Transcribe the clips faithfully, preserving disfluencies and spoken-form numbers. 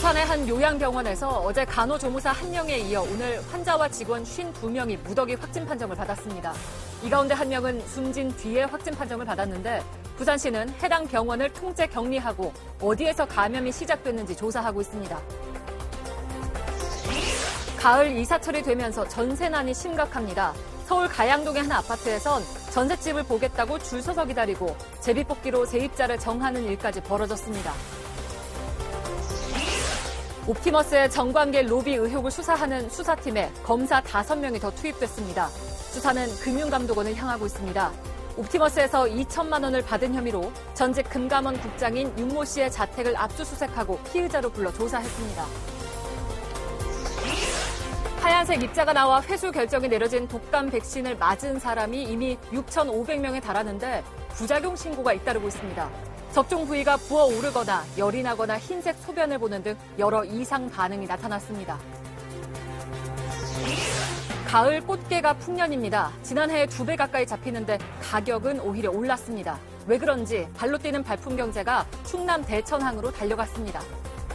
부산의 한 요양병원에서 어제 간호조무사 한 명에 이어 오늘 환자와 직원 오십이 명이 무더기 확진 판정을 받았습니다. 이 가운데 한 명은 숨진 뒤에 확진 판정을 받았는데 부산시는 해당 병원을 통째 격리하고 어디에서 감염이 시작됐는지 조사하고 있습니다. 가을 이사철이 되면서 전세난이 심각합니다. 서울 가양동의 한 아파트에선 전셋집을 보겠다고 줄 서서 기다리고 제비뽑기로 세입자를 정하는 일까지 벌어졌습니다. 옵티머스의 정관계 로비 의혹을 수사하는 수사팀에 검사 다섯 명이 더 투입됐습니다. 수사는 금융감독원을 향하고 있습니다. 옵티머스에서 이천만 원을 받은 혐의로 전직 금감원 국장인 윤모 씨의 자택을 압수수색하고 피의자로 불러 조사했습니다. 하얀색 입자가 나와 회수 결정이 내려진 독감 백신을 맞은 사람이 이미 육천오백 명에 달하는데 부작용 신고가 잇따르고 있습니다. 접종 부위가 부어오르거나 열이 나거나 흰색 소변을 보는 등 여러 이상 반응이 나타났습니다. 가을 꽃게가 풍년입니다. 지난해에 두 배 가까이 잡히는데 가격은 오히려 올랐습니다. 왜 그런지 발로 뛰는 발품 경제가 충남 대천항으로 달려갔습니다.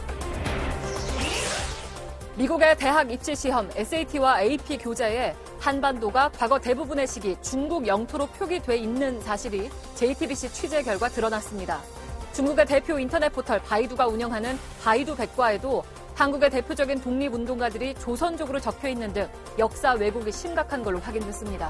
미국의 대학 입시 시험 에스에이티와 에이피 교재에 한반도가 과거 대부분의 시기 중국 영토로 표기돼 있는 사실이 제이티비씨 취재 결과 드러났습니다. 중국의 대표 인터넷 포털 바이두가 운영하는 바이두 백과에도 한국의 대표적인 독립운동가들이 조선족으로 적혀 있는 등 역사 왜곡이 심각한 걸로 확인됐습니다.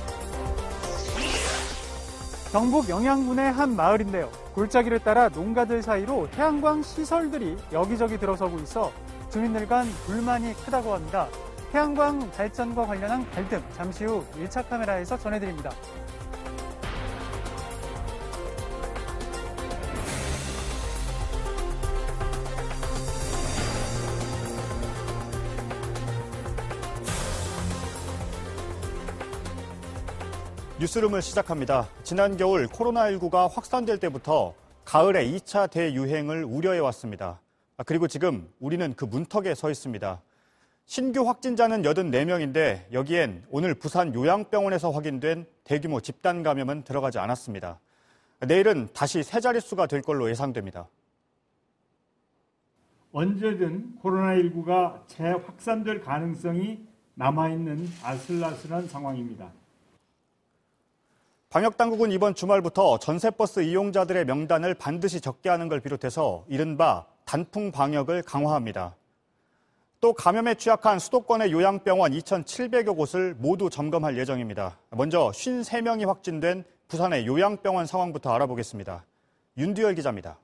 경북 영양군의 한 마을인데요. 골짜기를 따라 농가들 사이로 태양광 시설들이 여기저기 들어서고 있어 주민들 간 불만이 크다고 합니다. 태양광 발전과 관련한 갈등, 잠시 후 일 차 카메라에서 전해드립니다. 뉴스룸을 시작합니다. 지난 겨울 코로나십구가 확산될 때부터 가을에 이 차 대유행을 우려해왔습니다. 그리고 지금 우리는 그 문턱에 서 있습니다. 신규 확진자는 팔십사 명인데 여기엔 오늘 부산 요양병원에서 확인된 대규모 집단 감염은 들어가지 않았습니다. 내일은 다시 세 자릿수가 될 걸로 예상됩니다. 언제든 코로나십구가 재확산될 가능성이 남아있는 아슬아슬한 상황입니다. 방역당국은 이번 주말부터 전세버스 이용자들의 명단을 반드시 적게 하는 걸 비롯해서 이른바 단풍 방역을 강화합니다. 또 감염에 취약한 수도권의 요양병원 이천칠백여 곳을 모두 점검할 예정입니다. 먼저 오십삼 명이 확진된 부산의 요양병원 상황부터 알아보겠습니다. 윤두열 기자입니다.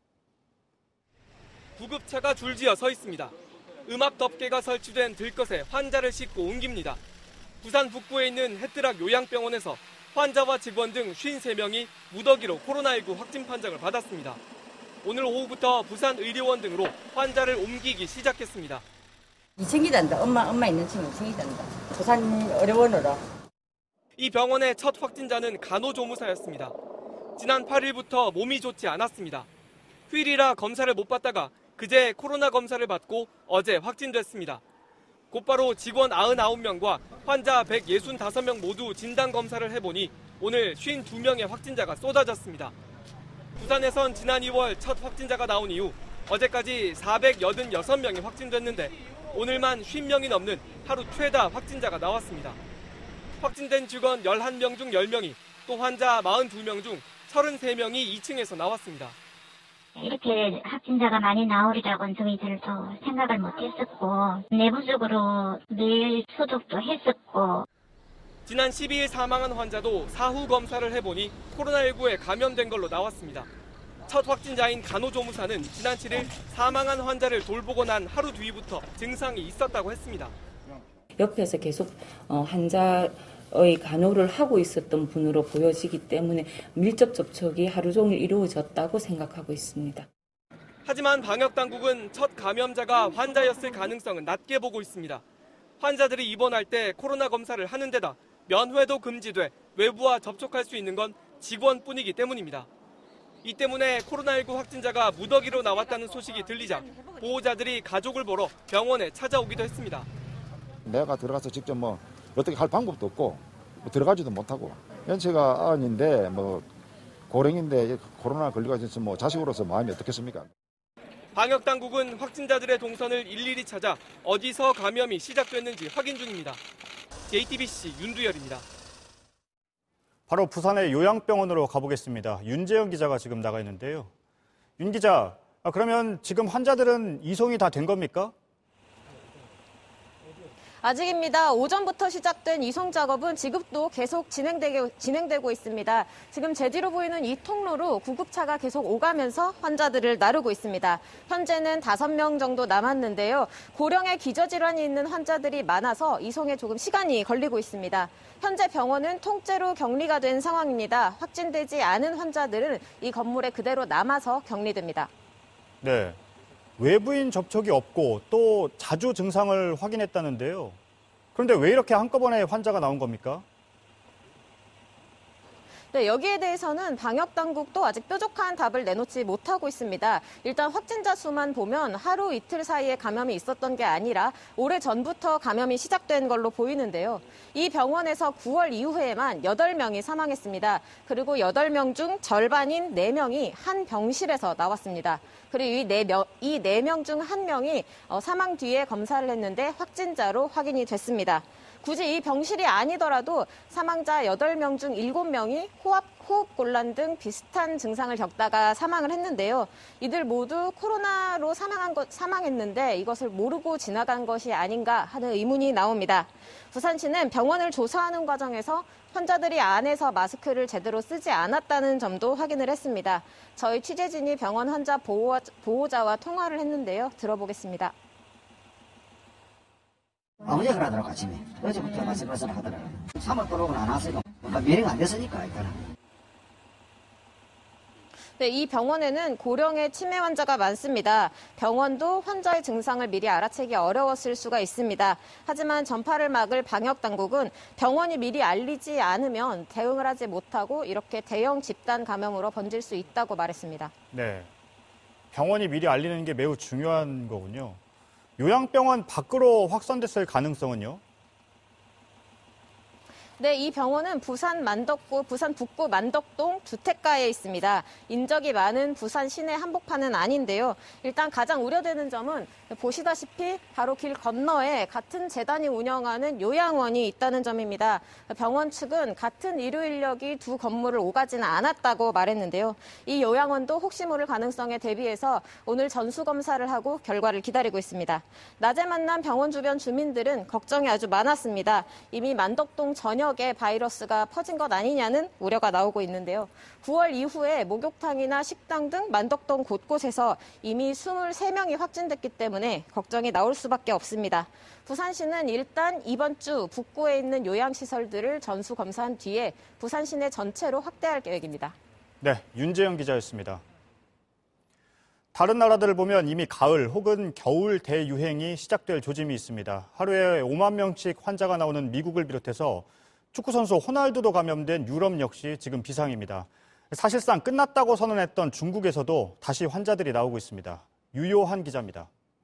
구급차가 줄지어 서 있습니다. 음압 덮개가 설치된 들것에 환자를 싣고 옮깁니다. 부산 북부에 있는 햇드락 요양병원에서 환자와 직원 등 오십삼 명이 무더기로 코로나십구 확진 판정을 받았습니다. 오늘 오후부터 부산 의료원 등으로 환자를 옮기기 시작했습니다. 이 층이 단다. 엄마, 엄마 있는 층 이 층이 단다. 부산 의료원으로. 이 병원의 첫 확진자는 간호조무사였습니다. 지난 팔 일부터 몸이 좋지 않았습니다. 휴일이라 검사를 못 받다가 그제 코로나 검사를 받고 어제 확진됐습니다. 곧바로 직원 구십구 명과 환자 백육십오 명 모두 진단검사를 해보니 오늘 오십이 명의 확진자가 쏟아졌습니다. 부산에선 지난 이월 첫 확진자가 나온 이후 어제까지 사백팔십육 명이 확진됐는데 오늘만 오십 명이 넘는 하루 최다 확진자가 나왔습니다. 확진된 직원 열한 명 중 십 명이 또 환자 사십이 명 중 삼십삼 명이 이 층에서 나왔습니다. 이렇게 확진자가 많이 나오리라고는 저희들도 생각을 못했었고 내부적으로 매일 소독도 했었고. 지난 십이 일 사망한 환자도 사후 검사를 해보니 코로나십구에 감염된 걸로 나왔습니다. 첫 확진자인 간호조무사는 지난 칠 일 사망한 환자를 돌보고 난 하루 뒤부터 증상이 있었다고 했습니다. 옆에서 계속 환자의 간호를 하고 있었던 분으로 보여지기 때문에 밀접 접촉이 하루 종일 이루어졌다고 생각하고 있습니다. 하지만 방역당국은 첫 감염자가 환자였을 가능성은 낮게 보고 있습니다. 환자들이 입원할 때 코로나 검사를 하는 데다 면회도 금지돼 외부와 접촉할 수 있는 건 직원뿐이기 때문입니다. 이 때문에 코로나십구 확진자가 무더기로 나왔다는 소식이 들리자 보호자들이 가족을 보러 병원에 찾아오기도 했습니다. 내가 들어가서 직접 뭐 어떻게 할 방법도 없고 뭐 들어가지도 못하고 연세가 아흔인데 뭐 고령인데 코로나 걸려가지고 뭐 자식으로서 마음이 어떻겠습니까? 방역당국은 확진자들의 동선을 일일이 찾아 어디서 감염이 시작됐는지 확인 중입니다. 제이티비씨 윤두열입니다. 바로 부산의 요양병원으로 가보겠습니다. 윤재영 기자가 지금 나가 있는데요. 윤 기자, 그러면 지금 환자들은 이송이 다 된 겁니까? 아직입니다. 오전부터 시작된 이송 작업은 지금도 계속 진행되고, 진행되고 있습니다. 지금 제 뒤로 보이는 이 통로로 구급차가 계속 오가면서 환자들을 나르고 있습니다. 현재는 다섯 명 정도 남았는데요. 고령의 기저질환이 있는 환자들이 많아서 이송에 조금 시간이 걸리고 있습니다. 현재 병원은 통째로 격리가 된 상황입니다. 확진되지 않은 환자들은 이 건물에 그대로 남아서 격리됩니다. 네. 외부인 접촉이 없고 또 자주 증상을 확인했다는데요. 그런데 왜 이렇게 한꺼번에 환자가 나온 겁니까? 네, 여기에 대해서는 방역당국도 아직 뾰족한 답을 내놓지 못하고 있습니다. 일단 확진자 수만 보면 하루 이틀 사이에 감염이 있었던 게 아니라 오래전부터 감염이 시작된 걸로 보이는데요. 이 병원에서 구월 이후에만 여덟 명이 사망했습니다. 그리고 여덟 명 중 절반인 네 명이 한 병실에서 나왔습니다. 그리고 이 네 명, 이 네 명 중 한 명이 사망 뒤에 검사를 했는데 확진자로 확인이 됐습니다. 굳이 이 병실이 아니더라도 사망자 여덟 명 중 일곱 명이 호흡, 호흡곤란 등 비슷한 증상을 겪다가 사망을 했는데요. 이들 모두 코로나로 사망한 것, 사망했는데 이것을 모르고 지나간 것이 아닌가 하는 의문이 나옵니다. 부산시는 병원을 조사하는 과정에서 환자들이 안에서 마스크를 제대로 쓰지 않았다는 점도 확인을 했습니다. 저희 취재진이 병원 환자 보호, 보호자와 통화를 했는데요. 들어보겠습니다. 아버지가 그러더라고 아침에. 어제부터 말씀을 하더라고요. 삼월 들어오고 안 왔어요. 그러니까 면회가 안 됐으니까 일단은. 네, 이 병원에는 고령의 치매 환자가 많습니다. 병원도 환자의 증상을 미리 알아채기 어려웠을 수가 있습니다. 하지만 전파를 막을 방역당국은 병원이 미리 알리지 않으면 대응을 하지 못하고 이렇게 대형 집단 감염으로 번질 수 있다고 말했습니다. 네, 병원이 미리 알리는 게 매우 중요한 거군요. 요양병원 밖으로 확산됐을 가능성은요? 네, 이 병원은 부산 만덕구, 부산 북구 만덕동 주택가에 있습니다. 인적이 많은 부산 시내 한복판은 아닌데요. 일단 가장 우려되는 점은 보시다시피 바로 길 건너에 같은 재단이 운영하는 요양원이 있다는 점입니다. 병원 측은 같은 의료 인력이 두 건물을 오가지는 않았다고 말했는데요. 이 요양원도 혹시 모를 가능성에 대비해서 오늘 전수검사를 하고 결과를 기다리고 있습니다. 낮에 만난 병원 주변 주민들은 걱정이 아주 많았습니다. 이미 만덕동 전역 에 바이러스가 퍼진 것 아니냐는 우려가 나오고 있는데요. 구월 이후에 목욕탕이나 식당 등 만덕동 곳곳에서 이미 이십삼 명이 확진됐기 때문에 걱정이 나올 수밖에 없습니다. 부산시는 일단 이번 주 북구에 있는 요양시설들을 전수 검사한 뒤에 부산 시내 전체로 확대할 계획입니다. 네, 윤재영 기자였습니다. 다른 나라들을 보면 이미 가을 혹은 겨울 대유행이 시작될 조짐이 있습니다. 하루에 오만 명씩 환자가 나오는 미국을 비롯해서 축구선수 호날두도 감염된 유럽 역시 지금 비상입니다. 사실상 끝났다고 선언했던 중국에서도 다시 환자들이 나오고 있습니다. 유요한 기자입니다.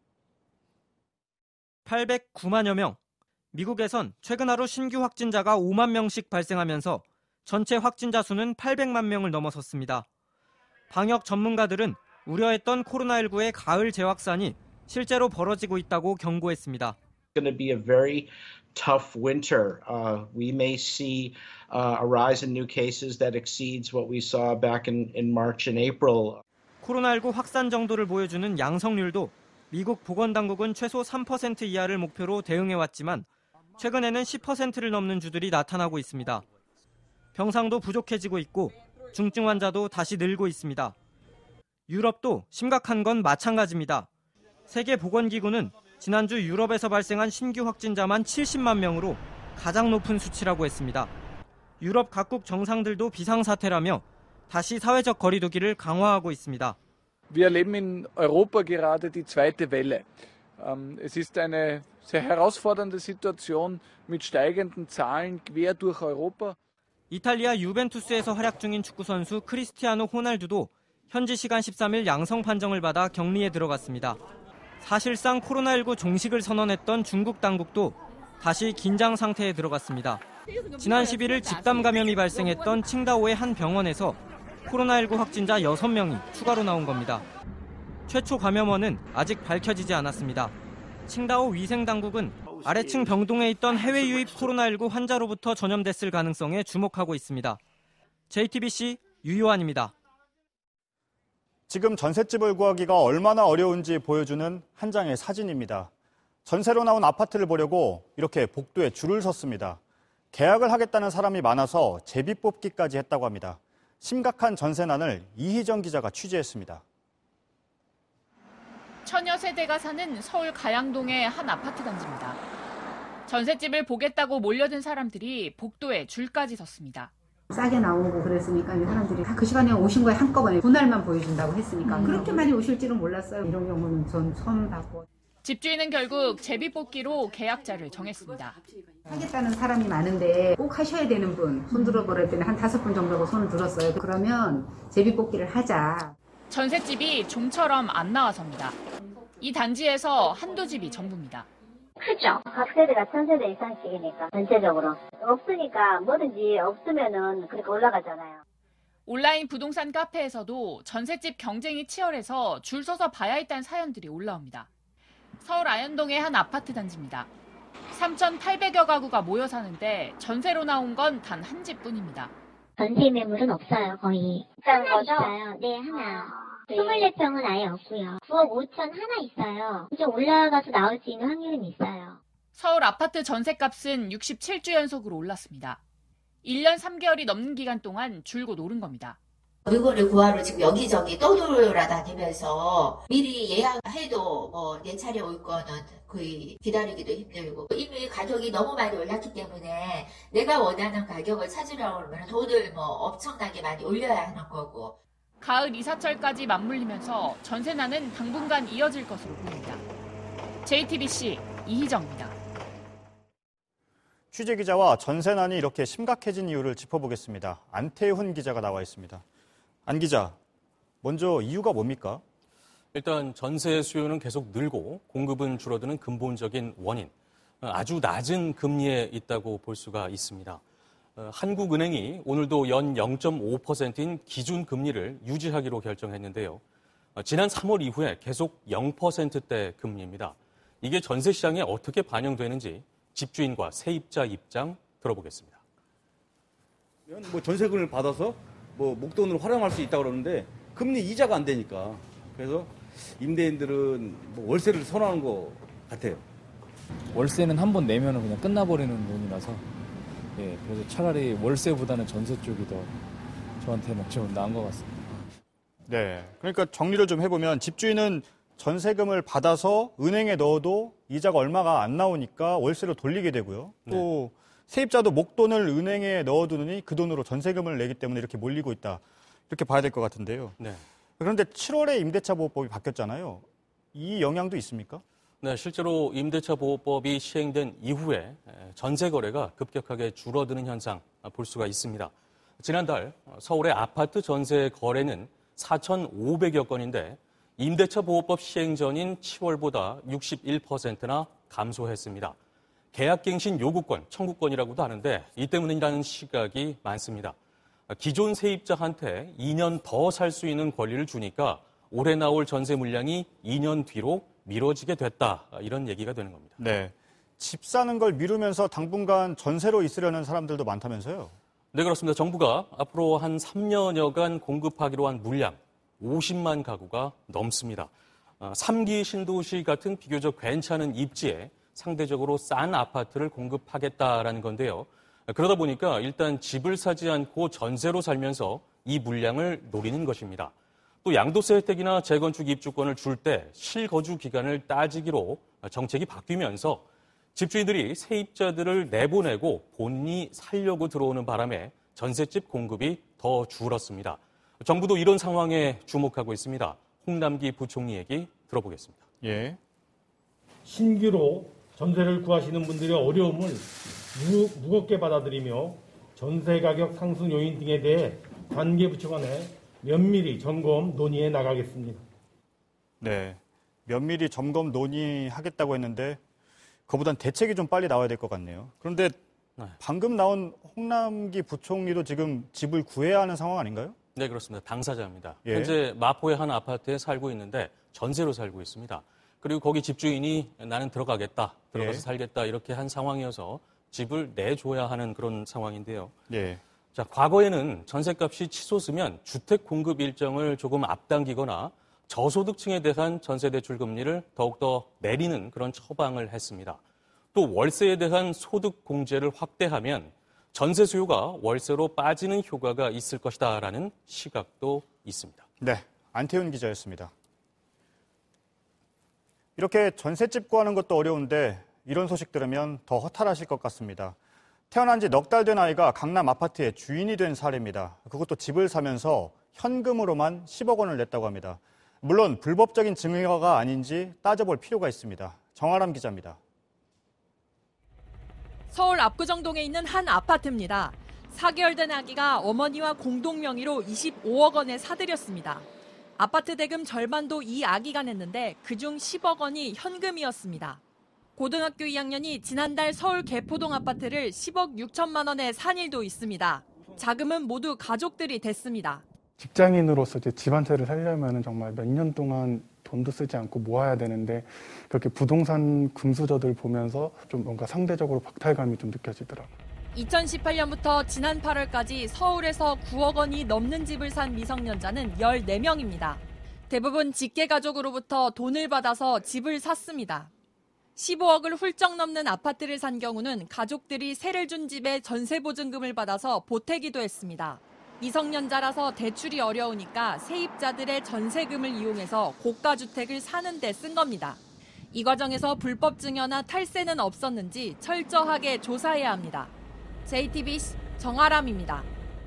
팔백구만여 명. 미국에선 최근 하루 신규 확진자가 오만 명씩 발생하면서 전체 확진자 수는 팔백만 명을 넘어섰습니다. 방역 전문가들은 우려했던 코로나십구의 가을 재확산이 실제로 벌어지고 있다고 경고했습니다. It's going to be a very tough winter. Uh, we may see uh, a rise in new cases that exceeds what we saw back in, in March and April. 코로나십구 확산 정도를 보여주는 양성률도 미국 보건당국은 최소 삼 퍼센트 이하를 목표로 대응해왔지만 최근에는 십 퍼센트를 넘는 주들이 나타나고 있습니다. 병상도 부족해지고 있고 중증 환자도 다시 늘고 있습니다. 유럽도 심각한 건 마찬가지입니다. 세계보건기구는 지난주 유럽에서 발생한 신규 확진자만 칠십만 명으로 가장 높은 수치라고 했습니다. 유럽 각국 정상들도 비상사태라며 다시 사회적 거리두기를 강화하고 있습니다. Wir erleben in Europa gerade die zweite Welle. Es ist eine sehr herausfordernde Situation mit steigenden Zahlen quer durch Europa. 이탈리아 유벤투스에서 활약 중인 축구선수 크리스티아노 호날두도 현지 시간 십삼 일 양성 판정을 받아 격리에 들어갔습니다. 사실상 코로나십구 종식을 선언했던 중국 당국도 다시 긴장 상태에 들어갔습니다. 지난 십일 일 집단 감염이 발생했던 칭다오의 한 병원에서 코로나십구 확진자 여섯 명이 추가로 나온 겁니다. 최초 감염원은 아직 밝혀지지 않았습니다. 칭다오 위생당국은 아래층 병동에 있던 해외 유입 코로나십구 환자로부터 전염됐을 가능성에 주목하고 있습니다. 제이티비씨 유효한입니다. 지금 전셋집을 구하기가 얼마나 어려운지 보여주는 한 장의 사진입니다. 전세로 나온 아파트를 보려고 이렇게 복도에 줄을 섰습니다. 계약을 하겠다는 사람이 많아서 제비 뽑기까지 했다고 합니다. 심각한 전세난을 이희정 기자가 취재했습니다. 천여 세대가 사는 서울 가양동의 한 아파트 단지입니다. 전셋집을 보겠다고 몰려든 사람들이 복도에 줄까지 섰습니다. 싸게 나오고 그랬으니까 사람들이 다 그 시간에 오신 거에 한꺼번에 그날만 보여준다고 했으니까 음. 그렇게 많이 오실 줄은 몰랐어요. 이런 경우는 전 처음 봤고. 집주인은 결국 제비뽑기로 계약자를 정했습니다. 하겠다는 사람이 많은데 꼭 하셔야 되는 분 손 들어버릴 때는 한 다섯 분 정도가 손을 들었어요. 그러면 제비뽑기를 하자. 전셋집이 좀처럼 안 나와섭니다. 이 단지에서 한두 집이 전부입니다. 크죠. 각 세대가 천 세대 이상씩이니까 전체적으로. 없으니까 뭐든지 없으면은 그렇게 올라가잖아요. 온라인 부동산 카페에서도 전셋집 경쟁이 치열해서 줄 서서 봐야 했다는 사연들이 올라옵니다. 서울 아현동의 한 아파트 단지입니다. 삼천팔백여 가구가 모여 사는데 전세로 나온 건 단 한 집뿐입니다. 전세 매물은 없어요, 거의. 하나 있어요. 네, 하나. 이십사 평은 아예 없고요. 구억 오천 하나 있어요. 좀 올라가서 나올 수 있는 확률은 있어요. 서울 아파트 전셋값은 육십칠 주 연속으로 올랐습니다. 일 년 삼 개월이 넘는 기간 동안 줄곧 오른 겁니다. 물건을 구하러 지금 여기저기 떠돌아다니면서 미리 예약해도 뭐 내 차례 올 거는 거의 기다리기도 힘들고 이미 가격이 너무 많이 올랐기 때문에 내가 원하는 가격을 찾으려고 하면 돈을 뭐 엄청나게 많이 올려야 하는 거고. 가을 이사철까지 맞물리면서 전세난은 당분간 이어질 것으로 보입니다. 제이티비씨 이희정입니다. 취재기자와 전세난이 이렇게 심각해진 이유를 짚어보겠습니다. 안태훈 기자가 나와 있습니다. 안 기자, 먼저 이유가 뭡니까? 일단 전세 수요는 계속 늘고 공급은 줄어드는 근본적인 원인, 아주 낮은 금리에 있다고 볼 수가 있습니다. 한국은행이 오늘도 연 영 점 오 퍼센트인 기준금리를 유지하기로 결정했는데요. 지난 삼월 이후에 계속 영 퍼센트대 금리입니다. 이게 전세 시장에 어떻게 반영되는지 집주인과 세입자 입장 들어보겠습니다. 뭐 전세금을 받아서 뭐 목돈으로 활용할 수 있다고 그러는데 금리 이자가 안 되니까 그래서 임대인들은 뭐 월세를 선호하는 것 같아요. 월세는 한 번 내면 그냥 끝나버리는 돈이라서 예, 그래서 차라리 월세보다는 전세 쪽이 더 저한테는 좀 나은 것 같습니다. 네, 그러니까 정리를 좀 해보면 집주인은 전세금을 받아서 은행에 넣어도 이자가 얼마가 안 나오니까 월세로 돌리게 되고요. 또 네. 세입자도 목돈을 은행에 넣어두느니 그 돈으로 전세금을 내기 때문에 이렇게 몰리고 있다. 이렇게 봐야 될 것 같은데요. 네. 그런데 칠월에 임대차 보호법이 바뀌었잖아요. 이 영향도 있습니까? 네, 실제로 임대차 보호법이 시행된 이후에 전세 거래가 급격하게 줄어드는 현상 볼 수가 있습니다. 지난달 서울의 아파트 전세 거래는 사천오백여 건인데 임대차 보호법 시행 전인 칠월보다 육십일 퍼센트나 감소했습니다. 계약갱신 요구권, 청구권이라고도 하는데 이 때문이라는 시각이 많습니다. 기존 세입자한테 이 년 더 살 수 있는 권리를 주니까 올해 나올 전세 물량이 이 년 뒤로 미뤄지게 됐다. 이런 얘기가 되는 겁니다. 네, 집 사는 걸 미루면서 당분간 전세로 있으려는 사람들도 많다면서요? 네, 그렇습니다. 정부가 앞으로 한 삼 년여간 공급하기로 한 물량 오십만 가구가 넘습니다. 삼 기 신도시 같은 비교적 괜찮은 입지에 상대적으로 싼 아파트를 공급하겠다라는 건데요. 그러다 보니까 일단 집을 사지 않고 전세로 살면서 이 물량을 노리는 것입니다. 또 양도세 혜택이나 재건축 입주권을 줄 때 실거주 기간을 따지기로 정책이 바뀌면서 집주인들이 세입자들을 내보내고 본인이 살려고 들어오는 바람에 전셋집 공급이 더 줄었습니다. 정부도 이런 상황에 주목하고 있습니다. 홍남기 부총리 얘기 들어보겠습니다. 예. 신규로 전세를 구하시는 분들의 어려움을 무, 무겁게 받아들이며 전세 가격 상승 요인 등에 대해 관계 부처 간에 면밀히 점검 논의해 나가겠습니다. 네, 면밀히 점검 논의하겠다고 했는데 그보단 대책이 좀 빨리 나와야 될 것 같네요. 그런데 네. 방금 나온 홍남기 부총리도 지금 집을 구해야 하는 상황 아닌가요? 네, 그렇습니다. 당사자입니다. 예. 현재 마포의 한 아파트에 살고 있는데 전세로 살고 있습니다. 그리고 거기 집주인이 나는 들어가겠다, 들어가서 예. 살겠다 이렇게 한 상황이어서 집을 내줘야 하는 그런 상황인데요. 예. 자, 과거에는 전셋값이 치솟으면 주택 공급 일정을 조금 앞당기거나 저소득층에 대한 전세대출 금리를 더욱더 내리는 그런 처방을 했습니다. 또 월세에 대한 소득 공제를 확대하면 전세 수요가 월세로 빠지는 효과가 있을 것이다라는 시각도 있습니다. 네, 안태훈 기자였습니다. 이렇게 전셋집 구하는 것도 어려운데 이런 소식 들으면 더 허탈하실 것 같습니다. 태어난 지 넉 달 된 아이가 강남 아파트의 주인이 된 사례입니다. 그것도 집을 사면서 현금으로만 십억 원을 냈다고 합니다. 물론 불법적인 증여가 아닌지 따져볼 필요가 있습니다. 정아람 기자입니다. 서울 압구정동에 있는 한 아파트입니다. 사 개월 된 아기가 어머니와 공동 명의로 이십오억 원에 사들였습니다. 아파트 대금 절반도 이 아기가 냈는데 그중 십억 원이 현금이었습니다. 고등학교 이 학년이 지난달 서울 개포동 아파트를 십억 육천만 원에 산 일도 있습니다. 자금은 모두 가족들이 댔습니다. 직장인으로서 이제 집 한 채를 살려면 정말 몇 년 동안 돈도 쓰지 않고 모아야 되는데 그렇게 부동산 금수저들 보면서 좀 뭔가 상대적으로 박탈감이 좀 느껴지더라고요. 이천십팔 년부터 지난 팔월까지 서울에서 구억 원이 넘는 집을 산 미성년자는 열네 명입니다. 대부분 직계가족으로부터 돈을 받아서 집을 샀습니다. 십오억을 훌쩍 넘는 아파트를 산 경우는 가족들이 세를 준 집에 전세보증금을 받아서 보태기도 했습니다. 미성년자라서 대출이 어려우니까 세입자들의 전세금을 이용해서 고가주택을 사는 데 쓴 겁니다. 이 과정에서 불법 증여나 탈세는 없었는지 철저하게 조사해야 합니다. 제이티비씨 정아람입니다.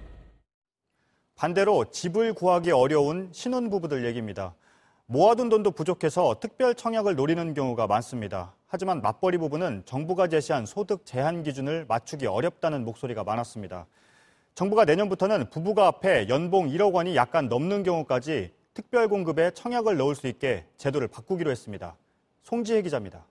반대로 집을 구하기 어려운 신혼부부들 얘기입니다. 모아둔 돈도 부족해서 특별 청약을 노리는 경우가 많습니다. 하지만 맞벌이 부부는 정부가 제시한 소득 제한 기준을 맞추기 어렵다는 목소리가 많았습니다. 정부가 내년부터는 부부가 합해 연봉 일억 원이 약간 넘는 경우까지 특별 공급에 청약을 넣을 수 있게 제도를 바꾸기로 했습니다. 송지혜 기자입니다.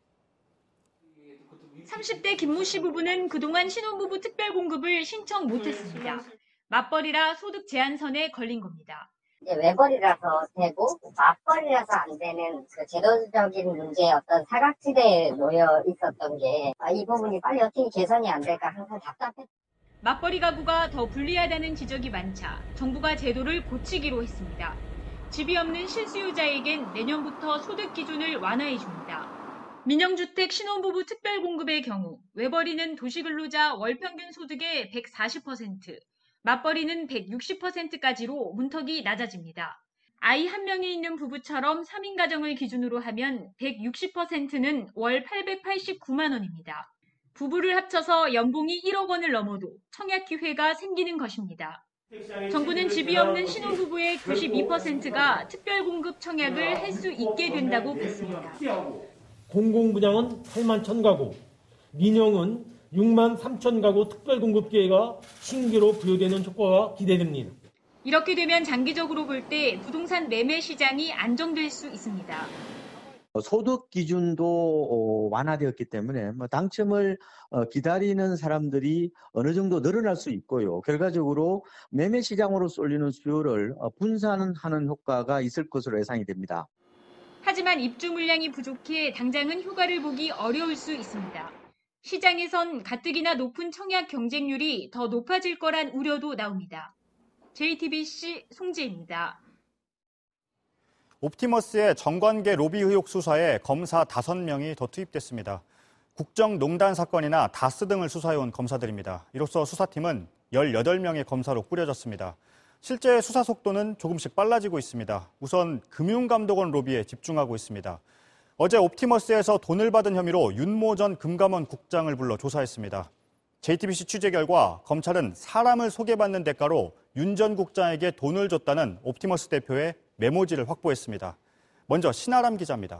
삼십 대 김모 씨 부부는 그동안 신혼부부 특별공급을 신청 못했습니다. 맞벌이라 소득 제한선에 걸린 겁니다. 이제 외벌이라서 되고 맞벌이라서 안 되는 그 제도적인 문제에 어떤 사각지대에 놓여 있었던 게 이 부분이 빨리 어떻게 개선이 안 될까 항상 답답했어요. 맞벌이 가구가 더 불리하다는 지적이 많자 정부가 제도를 고치기로 했습니다. 집이 없는 실수요자에겐 내년부터 소득 기준을 완화해 줍니다. 민영주택 신혼부부 특별공급의 경우 외벌이는 도시근로자 월평균 소득의 백사십 퍼센트, 맞벌이는 백육십 퍼센트까지로 문턱이 낮아집니다. 아이 한 명이 있는 부부처럼 삼 인 가정을 기준으로 하면 백육십 퍼센트는 월 팔백팔십구만 원입니다. 부부를 합쳐서 연봉이 일억 원을 넘어도 청약 기회가 생기는 것입니다. 정부는 집이 없는 신혼부부의 구십이 퍼센트가 특별공급 청약을 할 수 있게 된다고 봤습니다. 공공분양은 팔만 천 가구, 민영은 육만 삼천 가구 특별공급 기회가 신규로 부여되는 효과가 기대됩니다. 이렇게 되면 장기적으로 볼 때 부동산 매매 시장이 안정될 수 있습니다. 소득 기준도 완화되었기 때문에 당첨을 기다리는 사람들이 어느 정도 늘어날 수 있고요. 결과적으로 매매 시장으로 쏠리는 수요를 분산하는 효과가 있을 것으로 예상이 됩니다. 하지만 입주 물량이 부족해 당장은 효과를 보기 어려울 수 있습니다. 시장에선 가뜩이나 높은 청약 경쟁률이 더 높아질 거란 우려도 나옵니다. 제이티비씨 송지혜입니다. 옵티머스의 정관계 로비 의혹 수사에 검사 다섯 명이 더 투입됐습니다. 국정농단 사건이나 다스 등을 수사해온 검사들입니다. 이로써 수사팀은 열여덟 명의 검사로 꾸려졌습니다. 실제 수사 속도는 조금씩 빨라지고 있습니다. 우선 금융감독원 로비에 집중하고 있습니다. 어제 옵티머스에서 돈을 받은 혐의로 윤모 전 금감원 국장을 불러 조사했습니다. 제이티비씨 취재 결과 검찰은 사람을 소개받는 대가로 윤 전 국장에게 돈을 줬다는 옵티머스 대표의 메모지를 확보했습니다. 먼저 신아람 기자입니다.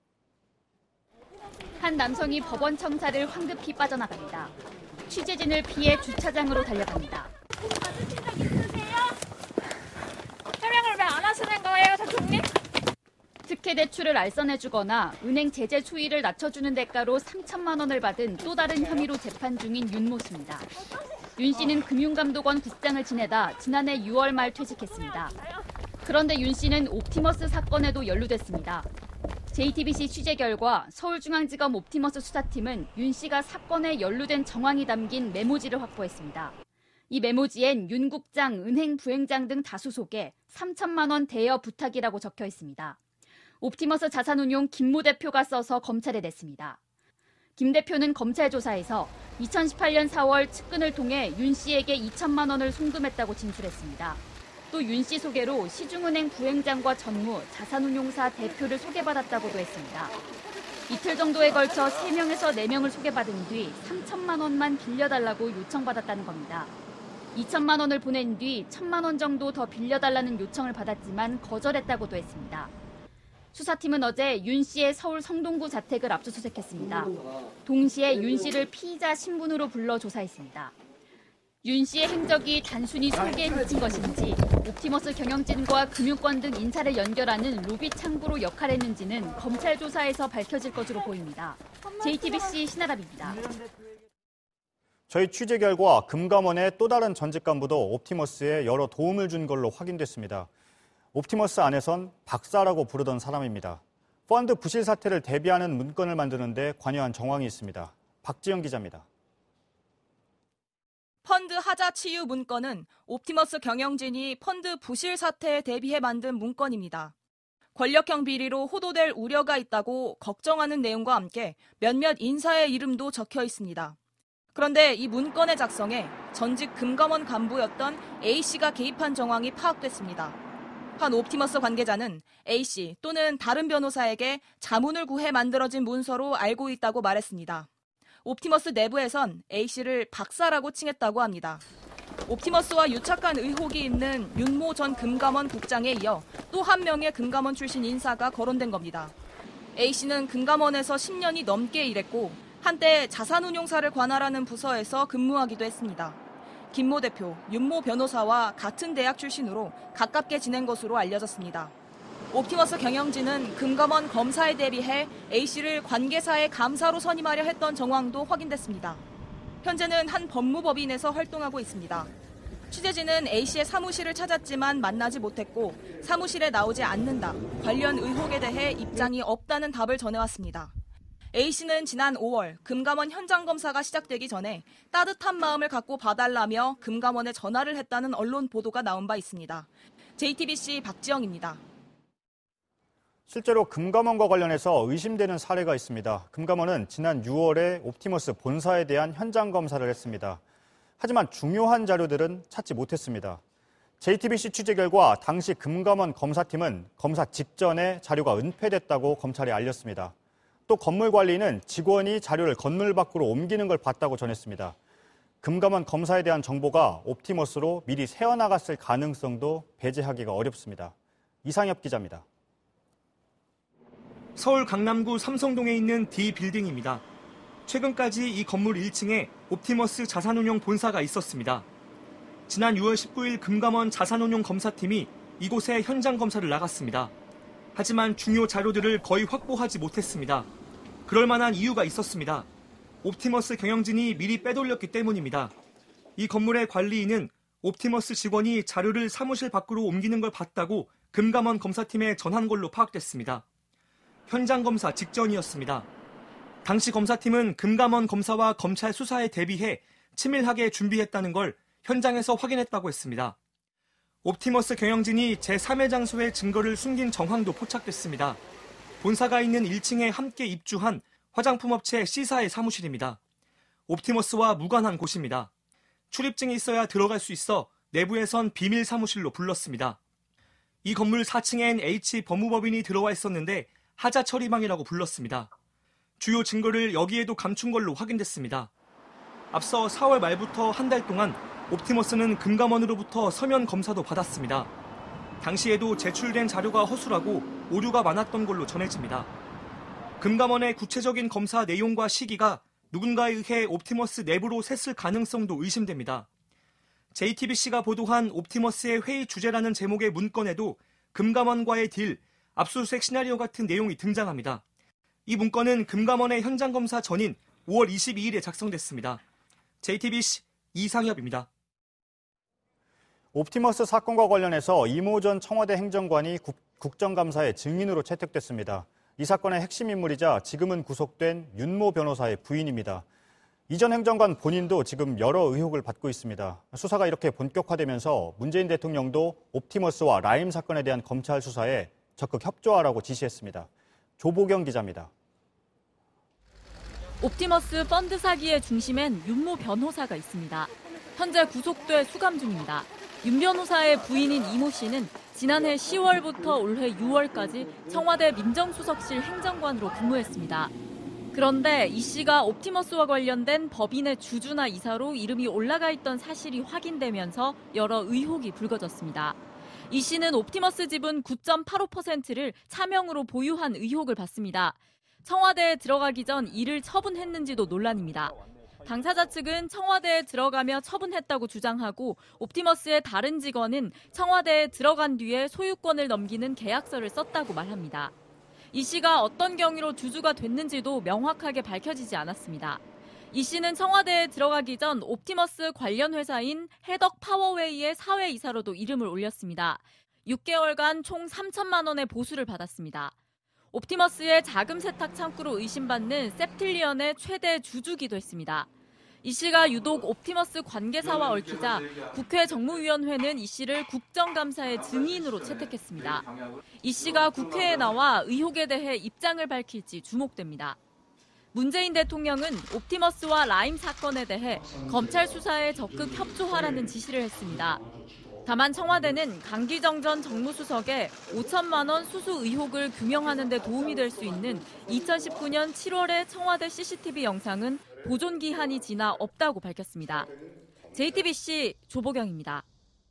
한 남성이 법원 청사를 황급히 빠져나갑니다. 취재진을 피해 주차장으로 달려갑니다. 받으신 적 있으세요? 해명을 왜 안 하시는 거예요, 대통령? 특혜 대출을 알선해주거나 은행 제재 수위를 낮춰주는 대가로 삼천만 원을 받은 또 다른 혐의로 재판 중인 윤모 씨입니다. 윤 씨는 금융감독원 국장을 지내다 지난해 유월 말 퇴직했습니다. 그런데 윤 씨는 옵티머스 사건에도 연루됐습니다. 제이티비씨 취재 결과 서울중앙지검 옵티머스 수사팀은 윤 씨가 사건에 연루된 정황이 담긴 메모지를 확보했습니다. 이 메모지엔 윤 국장, 은행 부행장 등 다수 속에 삼천만 원 대여 부탁이라고 적혀 있습니다. 옵티머스 자산운용 김모 대표가 써서 검찰에 냈습니다. 김 대표는 검찰 조사에서 이천십팔 년 사월 측근을 통해 윤 씨에게 이천만 원을 송금했다고 진술했습니다. 또 윤 씨 소개로 시중은행 부행장과 전무, 자산운용사 대표를 소개받았다고도 했습니다. 이틀 정도에 걸쳐 세 명에서 네 명을 소개받은 뒤 삼천만 원만 빌려달라고 요청받았다는 겁니다. 이천만 원을 보낸 뒤 천만 원 정도 더 빌려달라는 요청을 받았지만 거절했다고도 했습니다. 수사팀은 어제 윤 씨의 서울 성동구 자택을 압수수색했습니다. 동시에 윤 씨를 피의자 신분으로 불러 조사했습니다. 윤 씨의 행적이 단순히 소개에 그친 것인지 옵티머스 경영진과 금융권 등 인사를 연결하는 로비 창구로 역할했는지는 검찰 조사에서 밝혀질 것으로 보입니다. 제이티비씨 신아랍입니다. 저희 취재 결과 금감원의 또 다른 전직 간부도 옵티머스에 여러 도움을 준 걸로 확인됐습니다. 옵티머스 안에선 박사라고 부르던 사람입니다. 펀드 부실 사태를 대비하는 문건을 만드는 데 관여한 정황이 있습니다. 박지영 기자입니다. 펀드 하자 치유 문건은 옵티머스 경영진이 펀드 부실 사태에 대비해 만든 문건입니다. 권력형 비리로 호도될 우려가 있다고 걱정하는 내용과 함께 몇몇 인사의 이름도 적혀 있습니다. 그런데 이 문건의 작성에 전직 금감원 간부였던 A씨가 개입한 정황이 파악됐습니다. 한 옵티머스 관계자는 A씨 또는 다른 변호사에게 자문을 구해 만들어진 문서로 알고 있다고 말했습니다. 옵티머스 내부에선 A씨를 박사라고 칭했다고 합니다. 옵티머스와 유착한 의혹이 있는 윤모 전 금감원 국장에 이어 또 한 명의 금감원 출신 인사가 거론된 겁니다. A씨는 금감원에서 십 년이 넘게 일했고 한때 자산운용사를 관할하는 부서에서 근무하기도 했습니다. 김모 대표, 윤모 변호사와 같은 대학 출신으로 가깝게 지낸 것으로 알려졌습니다. 옵티머스 경영진은 금감원 검사에 대비해 A씨를 관계사의 감사로 선임하려 했던 정황도 확인됐습니다. 현재는 한 법무법인에서 활동하고 있습니다. 취재진은 A씨의 사무실을 찾았지만 만나지 못했고 사무실에 나오지 않는다, 관련 의혹에 대해 입장이 없다는 답을 전해왔습니다. A씨는 지난 오월 금감원 현장 검사가 시작되기 전에 따뜻한 마음을 갖고 봐달라며 금감원에 전화를 했다는 언론 보도가 나온 바 있습니다. 제이티비씨 박지영입니다. 실제로 금감원과 관련해서 의심되는 사례가 있습니다. 금감원은 지난 유월에 옵티머스 본사에 대한 현장 검사를 했습니다. 하지만 중요한 자료들은 찾지 못했습니다. 제이티비씨 취재 결과 당시 금감원 검사팀은 검사 직전에 자료가 은폐됐다고 검찰에 알렸습니다. 또 건물 관리는 직원이 자료를 건물 밖으로 옮기는 걸 봤다고 전했습니다. 금감원 검사에 대한 정보가 옵티머스로 미리 새어나갔을 가능성도 배제하기가 어렵습니다. 이상엽 기자입니다. 서울 강남구 삼성동에 있는 D빌딩입니다. 최근까지 이 건물 일 층에 옵티머스 자산운용 본사가 있었습니다. 지난 유월 십구일 금감원 자산운용 검사팀이 이곳에 현장 검사를 나갔습니다. 하지만 중요 자료들을 거의 확보하지 못했습니다. 그럴 만한 이유가 있었습니다. 옵티머스 경영진이 미리 빼돌렸기 때문입니다. 이 건물의 관리인은 옵티머스 직원이 자료를 사무실 밖으로 옮기는 걸 봤다고 금감원 검사팀에 전한 걸로 파악됐습니다. 현장 검사 직전이었습니다. 당시 검사팀은 금감원 검사와 검찰 수사에 대비해 치밀하게 준비했다는 걸 현장에서 확인했다고 했습니다. 옵티머스 경영진이 제삼 회 장소의 증거를 숨긴 정황도 포착됐습니다. 본사가 있는 일 층에 함께 입주한 화장품 업체 C사의 사무실입니다. 옵티머스와 무관한 곳입니다. 출입증이 있어야 들어갈 수 있어 내부에선 비밀 사무실로 불렀습니다. 이 건물 사 층엔 H 법무법인이 들어와 있었는데 하자 처리방이라고 불렀습니다. 주요 증거를 여기에도 감춘 걸로 확인됐습니다. 앞서 사월 말부터 한 달 동안 옵티머스는 금감원으로부터 서면 검사도 받았습니다. 당시에도 제출된 자료가 허술하고 오류가 많았던 걸로 전해집니다. 금감원의 구체적인 검사 내용과 시기가 누군가에 의해 옵티머스 내부로 샜을 가능성도 의심됩니다. 제이티비씨가 보도한 옵티머스의 회의 주제라는 제목의 문건에도 금감원과의 딜, 압수수색 시나리오 같은 내용이 등장합니다. 이 문건은 금감원의 현장 검사 전인 오월 이십이일에 작성됐습니다. 제이티비씨 이상엽입니다. 옵티머스 사건과 관련해서 이모 전 청와대 행정관이 국, 국정감사의 증인으로 채택됐습니다. 이 사건의 핵심 인물이자 지금은 구속된 윤모 변호사의 부인입니다. 이 전 행정관 본인도 지금 여러 의혹을 받고 있습니다. 수사가 이렇게 본격화되면서 문재인 대통령도 옵티머스와 라임 사건에 대한 검찰 수사에 적극 협조하라고 지시했습니다. 조보경 기자입니다. 옵티머스 펀드 사기의 중심엔 윤모 변호사가 있습니다. 현재 구속돼 수감 중입니다. 윤 변호사의 부인인 이모 씨는 지난해 시월부터 올해 유월까지 청와대 민정수석실 행정관으로 근무했습니다. 그런데 이 씨가 옵티머스와 관련된 법인의 주주나 이사로 이름이 올라가 있던 사실이 확인되면서 여러 의혹이 불거졌습니다. 이 씨는 옵티머스 지분 구 점 팔오 퍼센트를 차명으로 보유한 의혹을 받습니다. 청와대에 들어가기 전 이를 처분했는지도 논란입니다. 당사자 측은 청와대에 들어가며 처분했다고 주장하고 옵티머스의 다른 직원은 청와대에 들어간 뒤에 소유권을 넘기는 계약서를 썼다고 말합니다. 이 씨가 어떤 경위로 주주가 됐는지도 명확하게 밝혀지지 않았습니다. 이 씨는 청와대에 들어가기 전 옵티머스 관련 회사인 해덕 파워웨이의 사회이사로도 이름을 올렸습니다. 육 개월간 총 삼천만 원의 보수를 받았습니다. 옵티머스의 자금 세탁 창구로 의심받는 셉틸리언의 최대 주주기도 했습니다. 이 씨가 유독 옵티머스 관계사와 얽히자 국회 정무위원회는 이 씨를 국정감사의 증인으로 채택했습니다. 이 씨가 국회에 나와 의혹에 대해 입장을 밝힐지 주목됩니다. 문재인 대통령은 옵티머스와 라임 사건에 대해 검찰 수사에 적극 협조하라는 지시를 했습니다. 다만 청와대는 강기정 전 정무수석의 오천만 원 수수 의혹을 규명하는 데 도움이 될 수 있는 이천십구 년 칠월의 청와대 씨씨티비 영상은 보존 기한이 지나 없다고 밝혔습니다. 제이티비씨 조보경입니다.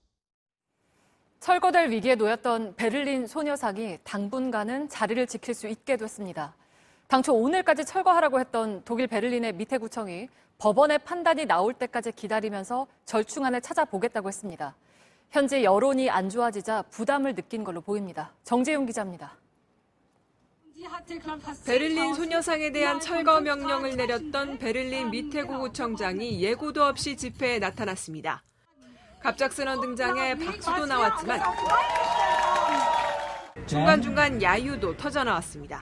철거될 위기에 놓였던 베를린 소녀상이 당분간은 자리를 지킬 수 있게 됐습니다. 당초 오늘까지 철거하라고 했던 독일 베를린의 미테구청이 법원의 판단이 나올 때까지 기다리면서 절충안을 찾아보겠다고 했습니다. 현재 여론이 안 좋아지자 부담을 느낀 걸로 보입니다. 정재용 기자입니다. 베를린 소녀상에 대한 철거 명령을 내렸던 베를린 미테구 구청장이 예고도 없이 집회에 나타났습니다. 갑작스런 등장에 박수도 나왔지만 중간중간 야유도 터져나왔습니다.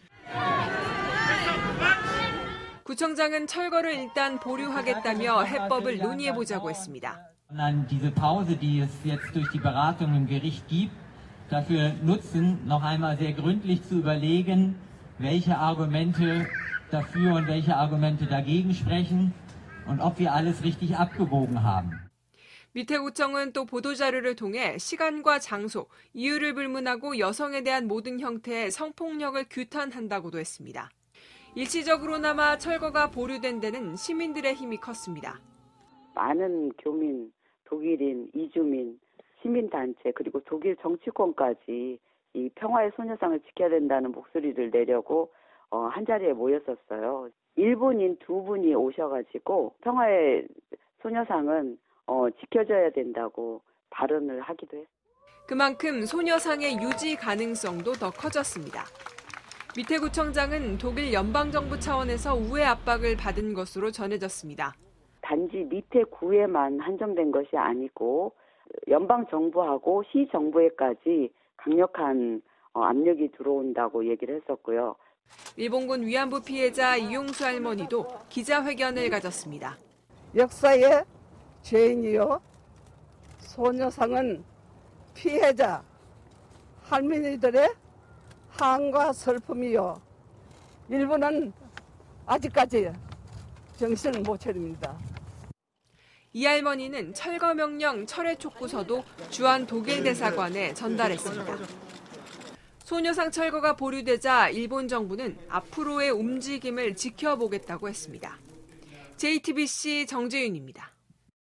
구청장은 철거를 일단 보류하겠다며 해법을 논의해보자고 했습니다. diese Pause, die es jetzt durch die Beratung im Gericht gibt, dafür nutzen, noch einmal sehr gründlich zu überlegen, welche Argumente dafür und welche Argumente dagegen sprechen und ob wir alles richtig abgewogen haben. 미테구청은 또 보도자료를 통해 시간과 장소, 이유를 불문하고 여성에 대한 모든 형태의 성폭력을 규탄한다고도 했습니다. 일시적으로나마 철거가 보류된 데는 시민들의 힘이 컸습니다. 많은 교민, 독일인, 이주민, 시민단체 그리고 독일 정치권까지 이 평화의 소녀상을 지켜야 된다는 목소리를 내려고 어, 한자리에 모였었어요. 일본인 두 분이 오셔가지고 평화의 소녀상은 어, 지켜줘야 된다고 발언을 하기도 했어요. 그만큼 소녀상의 유지 가능성도 더 커졌습니다. 미테구청장은 독일 연방정부 차원에서 우회 압박을 받은 것으로 전해졌습니다. 단지 미테구에만 한정된 것이 아니고 연방정부하고 시정부에까지 강력한 압력이 들어온다고 얘기를 했었고요. 일본군 위안부 피해자 이용수 할머니도 기자회견을 가졌습니다. 역사의 죄인이요. 소녀상은 피해자 할머니들의 한과 슬픔이요. 일본은 아직까지 정신을 못 차립니다. 이 할머니는 철거 명령 철회 촉구서도 주한 독일 대사관에 전달했습니다. 소녀상 철거가 보류되자 일본 정부는 앞으로의 움직임을 지켜보겠다고 했습니다. 제이티비씨 정재윤입니다.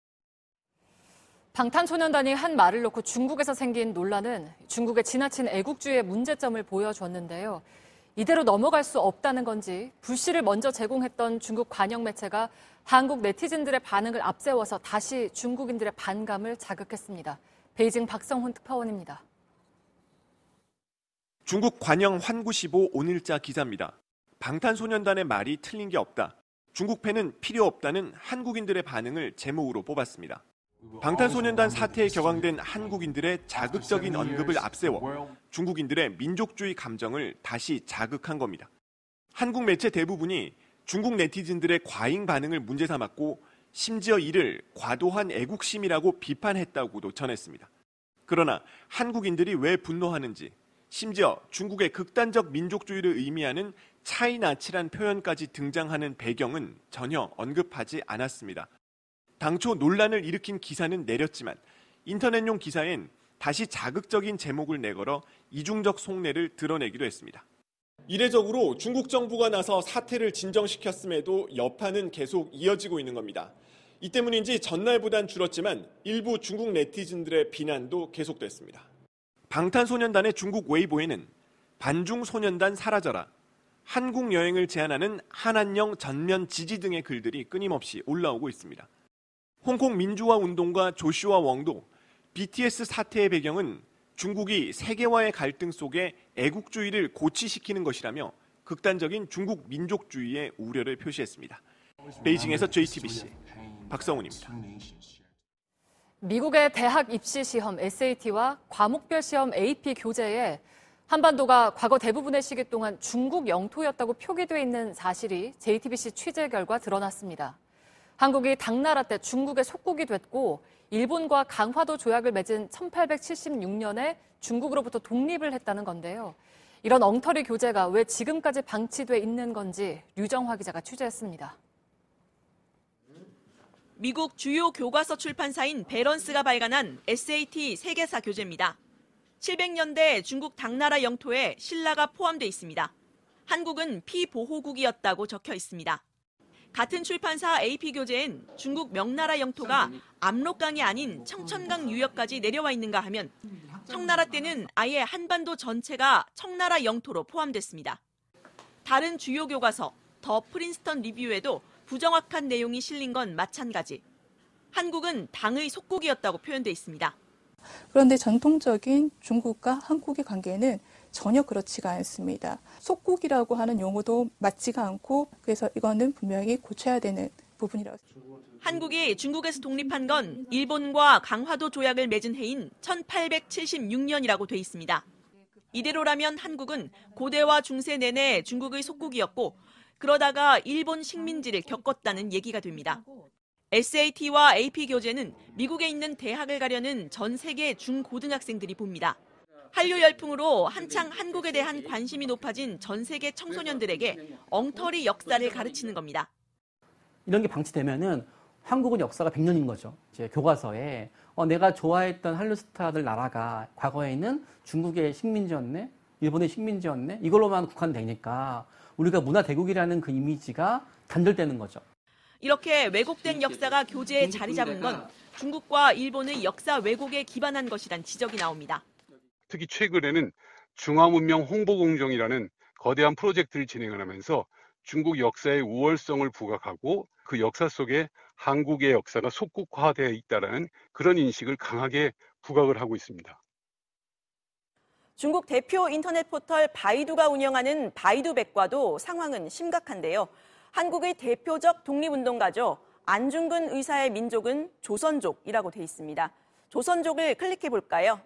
방탄소년단이 한 말을 놓고 중국에서 생긴 논란은 중국의 지나친 애국주의의 문제점을 보여줬는데요. 이대로 넘어갈 수 없다는 건지 불씨를 먼저 제공했던 중국 관영 매체가 한국 네티즌들의 반응을 앞세워서 다시 중국인들의 반감을 자극했습니다. 베이징 박성훈 특파원입니다. 중국 관영 환구시보 오늘자 기사입니다. 방탄소년단의 말이 틀린 게 없다. 중국 팬은 필요 없다는 한국인들의 반응을 제목으로 뽑았습니다. 방탄소년단 사태에 격앙된 한국인들의 자극적인 언급을 앞세워 중국인들의 민족주의 감정을 다시 자극한 겁니다. 한국 매체 대부분이 중국 네티즌들의 과잉 반응을 문제 삼았고 심지어 이를 과도한 애국심이라고 비판했다고도 전했습니다. 그러나 한국인들이 왜 분노하는지, 심지어 중국의 극단적 민족주의를 의미하는 차이나치란 표현까지 등장하는 배경은 전혀 언급하지 않았습니다. 당초 논란을 일으킨 기사는 내렸지만 인터넷용 기사엔 다시 자극적인 제목을 내걸어 이중적 속내를 드러내기도 했습니다. 이례적으로 중국 정부가 나서 사태를 진정시켰음에도 여파는 계속 이어지고 있는 겁니다. 이 때문인지 전날보단 줄었지만 일부 중국 네티즌들의 비난도 계속됐습니다. 방탄소년단의 중국 웨이보에는 반중소년단 사라져라, 한국 여행을 제안하는 한한령 전면 지지 등의 글들이 끊임없이 올라오고 있습니다. 홍콩 민주화 운동가 조슈아 웡도 비티에스 사태의 배경은 중국이 세계화의 갈등 속에 애국주의를 고취시키는 것이라며 극단적인 중국 민족주의의 우려를 표시했습니다. 베이징에서 제이티비씨 박성훈입니다. 미국의 대학 입시 시험 에스에이티와 과목별 시험 에이피 교재에 한반도가 과거 대부분의 시기 동안 중국 영토였다고 표기되어 있는 사실이 제이티비씨 취재 결과 드러났습니다. 한국이 당나라 때 중국의 속국이 됐고 일본과 강화도 조약을 맺은 천팔백칠십육 년에 중국으로부터 독립을 했다는 건데요. 이런 엉터리 교재가 왜 지금까지 방치돼 있는 건지 류정화 기자가 취재했습니다. 미국 주요 교과서 출판사인 배런스가 발간한 에스에이티 세계사 교재입니다. 칠백 년대 중국 당나라 영토에 신라가 포함돼 있습니다. 한국은 피보호국이었다고 적혀 있습니다. 같은 출판사 에이피 교재엔 중국 명나라 영토가 압록강이 아닌 청천강 유역까지 내려와 있는가 하면 청나라 때는 아예 한반도 전체가 청나라 영토로 포함됐습니다. 다른 주요 교과서 더 프린스턴 리뷰에도 부정확한 내용이 실린 건 마찬가지. 한국은 당의 속국이었다고 표현돼 있습니다. 그런데 전통적인 중국과 한국의 관계는 전혀 그렇지가 않습니다. 속국이라고 하는 용어도 맞지가 않고 그래서 이거는 분명히 고쳐야 되는 부분이라고 생각합니다. 한국이 중국에서 독립한 건 일본과 강화도 조약을 맺은 해인 천팔백칠십육 년이라고 돼 있습니다. 이대로라면 한국은 고대와 중세 내내 중국의 속국이었고 그러다가 일본 식민지를 겪었다는 얘기가 됩니다. 에스에이티와 에이피 교재는 미국에 있는 대학을 가려는 전 세계 중고등학생들이 봅니다. 한류 열풍으로 한창 한국에 대한 관심이 높아진 전 세계 청소년들에게 엉터리 역사를 가르치는 겁니다. 이런 게 방치되면은 한국은 역사가 백 년인 거죠. 이제 교과서에 어, 내가 좋아했던 한류 스타들 나라가 과거에는 중국의 식민지였네, 일본의 식민지였네, 이걸로만 국한되니까 우리가 문화 대국이라는 그 이미지가 단절되는 거죠. 이렇게 왜곡된 역사가 교재에 자리 잡은 건 중국과 일본의 역사 왜곡에 기반한 것이란 지적이 나옵니다. 특히 최근에는 중화문명 홍보공정이라는 거대한 프로젝트를 진행을 하면서 중국 역사의 우월성을 부각하고 그 역사 속에 한국의 역사가 속국화되어 있다는 그런 인식을 강하게 부각을 하고 있습니다. 중국 대표 인터넷 포털 바이두가 운영하는 바이두백과도 상황은 심각한데요. 한국의 대표적 독립운동가죠. 안중근 의사의 민족은 조선족이라고 돼 있습니다. 조선족을 클릭해 볼까요?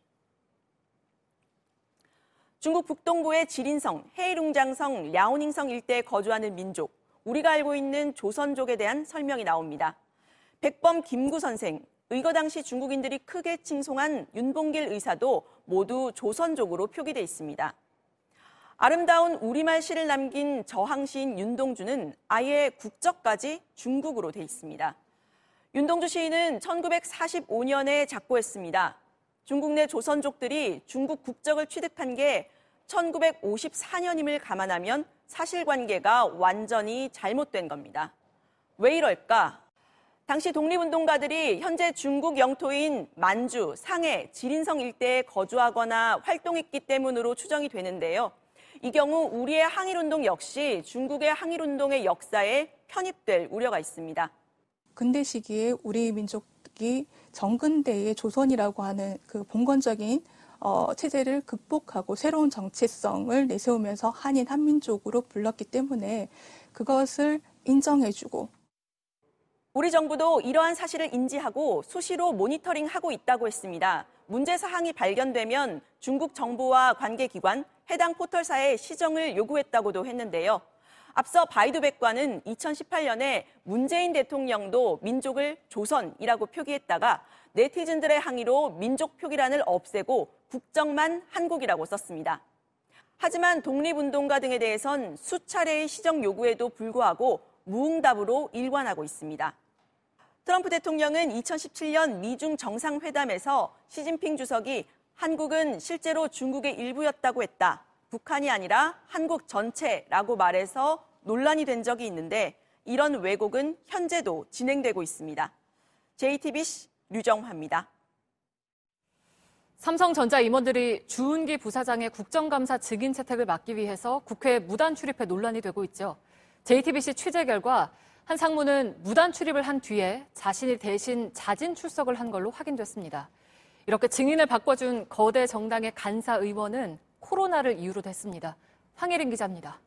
중국 북동부의 지린성, 헤이룽장성, 랴오닝성 일대에 거주하는 민족, 우리가 알고 있는 조선족에 대한 설명이 나옵니다. 백범 김구 선생, 의거 당시 중국인들이 크게 칭송한 윤봉길 의사도 모두 조선족으로 표기돼 있습니다. 아름다운 우리말 시를 남긴 저항시인 윤동주는 아예 국적까지 중국으로 돼 있습니다. 윤동주 시인은 천구백사십오 년에 작고했습니다. 중국 내 조선족들이 중국 국적을 취득한 게 천구백오십사 년임을 감안하면 사실관계가 완전히 잘못된 겁니다. 왜 이럴까? 당시 독립운동가들이 현재 중국 영토인 만주, 상해, 지린성 일대에 거주하거나 활동했기 때문으로 추정이 되는데요. 이 경우 우리의 항일운동 역시 중국의 항일운동의 역사에 편입될 우려가 있습니다. 근대 시기에 우리 민족이 정근대의 조선이라고 하는 그 봉건적인 어, 체제를 극복하고 새로운 정체성을 내세우면서 한인 한민족으로 불렀기 때문에 그것을 인정해주고 우리 정부도 이러한 사실을 인지하고 수시로 모니터링하고 있다고 했습니다. 문제 사항이 발견되면 중국 정부와 관계기관, 해당 포털사에 시정을 요구했다고도 했는데요. 앞서 바이두 백과는 이천십팔 년에 문재인 대통령도 민족을 조선이라고 표기했다가 네티즌들의 항의로 민족 표기란을 없애고 국적만 한국이라고 썼습니다. 하지만 독립운동가 등에 대해선 수차례의 시정 요구에도 불구하고 무응답으로 일관하고 있습니다. 트럼프 대통령은 이천십칠 년 미중 정상회담에서 시진핑 주석이 한국은 실제로 중국의 일부였다고 했다. 북한이 아니라 한국 전체라고 말해서 논란이 된 적이 있는데 이런 왜곡은 현재도 진행되고 있습니다. 제이티비씨 류정화입니다. 삼성전자 임원들이 주은기 부사장의 국정감사 증인 채택을 막기 위해서 국회에 무단 출입해 논란이 되고 있죠. 제이티비씨 취재 결과 한 상무는 무단 출입을 한 뒤에 자신이 대신 자진 출석을 한 걸로 확인됐습니다. 이렇게 증인을 바꿔준 거대 정당의 간사 의원은 코로나를 이유로 됐습니다. 황혜린 기자입니다.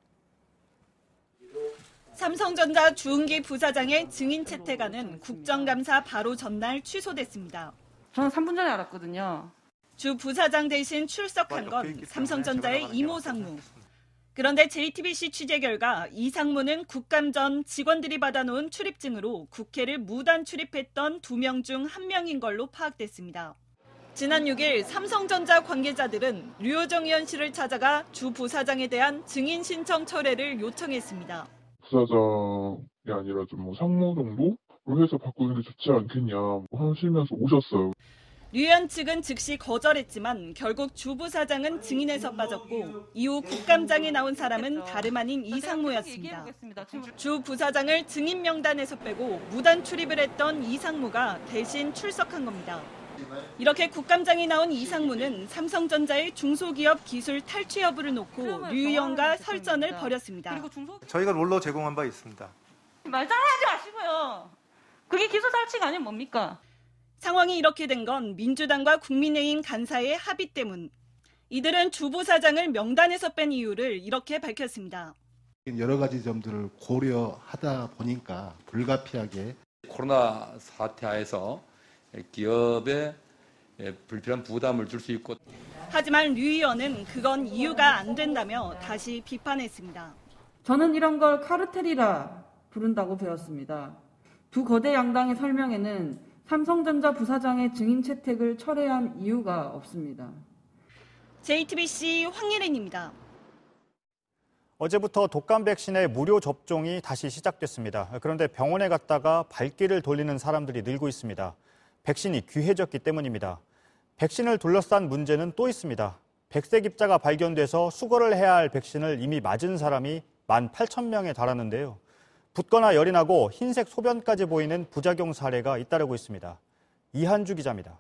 삼성전자 주은기 부사장의 증인 채택안은 국정감사 바로 전날 취소됐습니다. 저는 삼 분 전에 알았거든요. 주 부사장 대신 출석한 건 삼성전자의 이모 상무. 그런데 제이티비씨 취재 결과 이 상무는 국감 전 직원들이 받아놓은 출입증으로 국회를 무단 출입했던 두 명 중 한 명인 걸로 파악됐습니다. 지난 육 일 삼성전자 관계자들은 류호정 의원실을 찾아가 주 부사장에 대한 증인 신청 철회를 요청했습니다. 부사장이 아니라 좀 뭐 상무 정도로 해서 바꾸는 게 좋지 않겠냐 하시면서 오셨어요. 류 의원 측은 즉시 거절했지만 결국 주 부사장은 증인에서 빠졌고 이후 국감장에 나온 사람은 다름 아닌 이 상무였습니다. 주 부사장을 증인 명단에서 빼고 무단 출입을 했던 이 상무가 대신 출석한 겁니다. 이렇게 국감장에 나온 이 상무는 삼성전자의 중소기업 기술 탈취 여부를 놓고 류 의원과 설전을 벌였습니다. 저희가 롤러 제공한 바 있습니다. 말장난하지 마시고요. 그게 기술 탈취가 아니면 뭡니까? 상황이 이렇게 된 건 민주당과 국민의힘 간사의 합의 때문. 이들은 주 부사장을 명단에서 뺀 이유를 이렇게 밝혔습니다. 여러 가지 점들을 고려하다 보니까 불가피하게 코로나 사태 하에서 기업에 불필요한 부담을 줄 수 있고. 하지만 류 의원은 그건 이유가 안 된다며 다시 비판했습니다. 저는 이런 걸 카르텔이라 부른다고 배웠습니다. 두 거대 양당의 설명에는 삼성전자 부사장의 증인 채택을 철회한 이유가 없습니다. 제이티비씨 황예린입니다. 어제부터 독감 백신의 무료 접종이 다시 시작됐습니다. 그런데 병원에 갔다가 발길을 돌리는 사람들이 늘고 있습니다. 백신이 귀해졌기 때문입니다. 백신을 둘러싼 문제는 또 있습니다. 백색 입자가 발견돼서 수거를 해야 할 백신을 이미 맞은 사람이 만 팔천 명에 달하는데요. 붓거나 열이 나고 흰색 소변까지 보이는 부작용 사례가 잇따르고 있습니다. 이한주 기자입니다.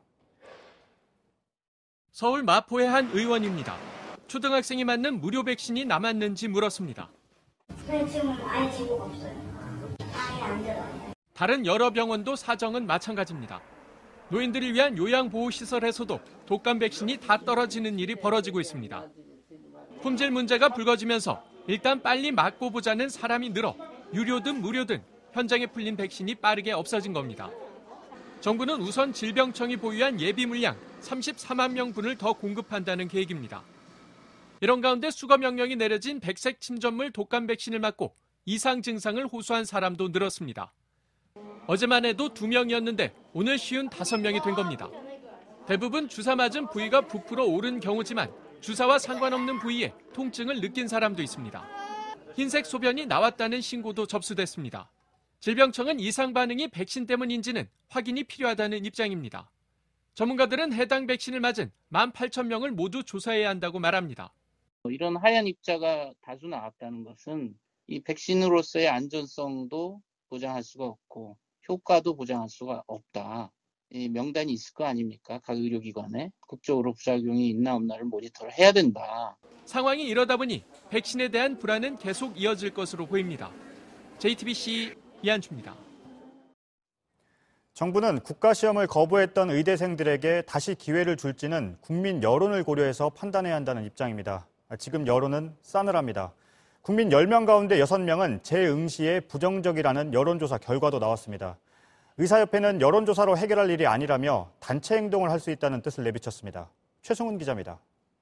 서울 마포의 한 의원입니다. 초등학생이 맞는 무료 백신이 남았는지 물었습니다. 네, 지금 아예 제보가 없어요. 아예 안 들어요. 다른 여러 병원도 사정은 마찬가지입니다. 노인들을 위한 요양보호시설에서도 독감 백신이 다 떨어지는 일이 벌어지고 있습니다. 품질 문제가 불거지면서 일단 빨리 맞고 보자는 사람이 늘어 유료든 무료든 현장에 풀린 백신이 빠르게 없어진 겁니다. 정부는 우선 질병청이 보유한 예비 물량 삼십사만 명분을 더 공급한다는 계획입니다. 이런 가운데 수거 명령이 내려진 백색 침전물 독감 백신을 맞고 이상 증상을 호소한 사람도 늘었습니다. 어제만 해도 두 명이었는데 오늘 오십오 명이 된 겁니다. 대부분 주사 맞은 부위가 부풀어 오른 경우지만 주사와 상관없는 부위에 통증을 느낀 사람도 있습니다. 흰색 소변이 나왔다는 신고도 접수됐습니다. 질병청은 이상 반응이 백신 때문인지는 확인이 필요하다는 입장입니다. 전문가들은 해당 백신을 맞은 만 팔천 명을 모두 조사해야 한다고 말합니다. 이런 하얀 입자가 다수 나왔다는 것은 이 백신으로서의 안전성도 보장할 수가 없고 효과도 보장할 수가 없다. 이 명단이 있을 거 아닙니까? 각 의료기관에 극적으로 부작용이 있나 없나를 모니터를 해야 된다. 상황이 이러다 보니 백신에 대한 불안은 계속 이어질 것으로 보입니다. 제이티비씨 이한주입니다. 정부는 국가시험을 거부했던 의대생들에게 다시 기회를 줄지는 국민 여론을 고려해서 판단해야 한다는 입장입니다. 지금 여론은 싸늘합니다. 국민 열 명 가운데 여섯 명은 재응시에 부정적이라는 여론조사 결과도 나왔습니다. 의사협회는 여론조사로 해결할 일이 아니라며 단체 행동을 할 수 있다는 뜻을 내비쳤습니다. 최승훈 기자입니다.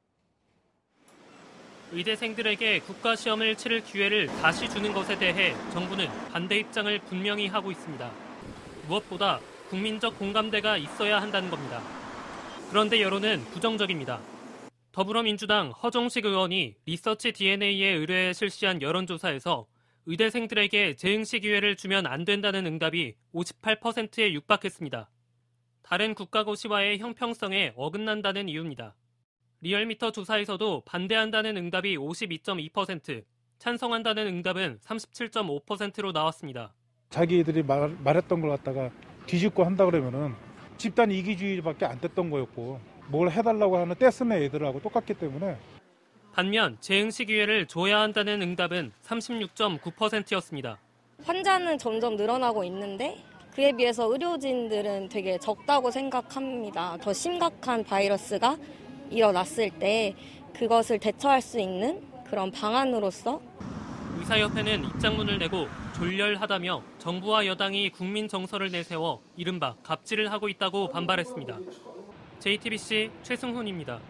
의대생들에게 국가시험을 치를 기회를 다시 주는 것에 대해 정부는 반대 입장을 분명히 하고 있습니다. 무엇보다 국민적 공감대가 있어야 한다는 겁니다. 그런데 여론은 부정적입니다. 더불어민주당 허정식 의원이 리서치 디엔에이에 의뢰해 실시한 여론조사에서 의대생들에게 재응시 기회를 주면 안 된다는 응답이 오십팔 퍼센트에 육박했습니다. 다른 국가고시와의 형평성에 어긋난다는 이유입니다. 리얼미터 조사에서도 반대한다는 응답이 오십이 점 이 퍼센트, 찬성한다는 응답은 삼십칠 점 오 퍼센트로 나왔습니다. 자기들이 말, 말했던 걸 갖다가 뒤집고 한다 그러면은 집단 이기주의밖에 안 됐던 거였고 뭘 해달라고 하는 떼쓰는 애들하고 똑같기 때문에. 반면 재응시 기회를 줘야 한다는 응답은 삼십육 점 구 퍼센트였습니다. 환자는 점점 늘어나고 있는데 그에 비해서 의료진들은 되게 적다고 생각합니다. 더 심각한 바이러스가 일어났을 때 그것을 대처할 수 있는 그런 방안으로서 의사협회는 입장문을 내고 졸렬하다며 정부와 여당이 국민 정서를 내세워 이른바 갑질을 하고 있다고 반발했습니다. 제이티비씨 최승훈입니다.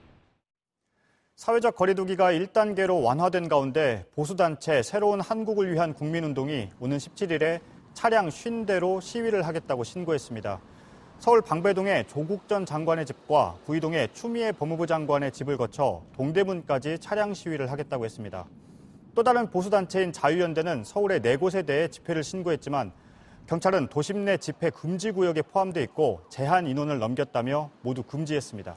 사회적 거리두기가 일 단계로 완화된 가운데 보수단체 새로운 한국을 위한 국민운동이 오는 십칠 일에 차량 쉰 대로 시위를 하겠다고 신고했습니다. 서울 방배동의 조국 전 장관의 집과 구이동의 추미애 법무부 장관의 집을 거쳐 동대문까지 차량 시위를 하겠다고 했습니다. 또 다른 보수단체인 자유연대는 서울의 네 곳에 대해 집회를 신고했지만 경찰은 도심 내 집회 금지 구역에 포함돼 있고 제한 인원을 넘겼다며 모두 금지했습니다.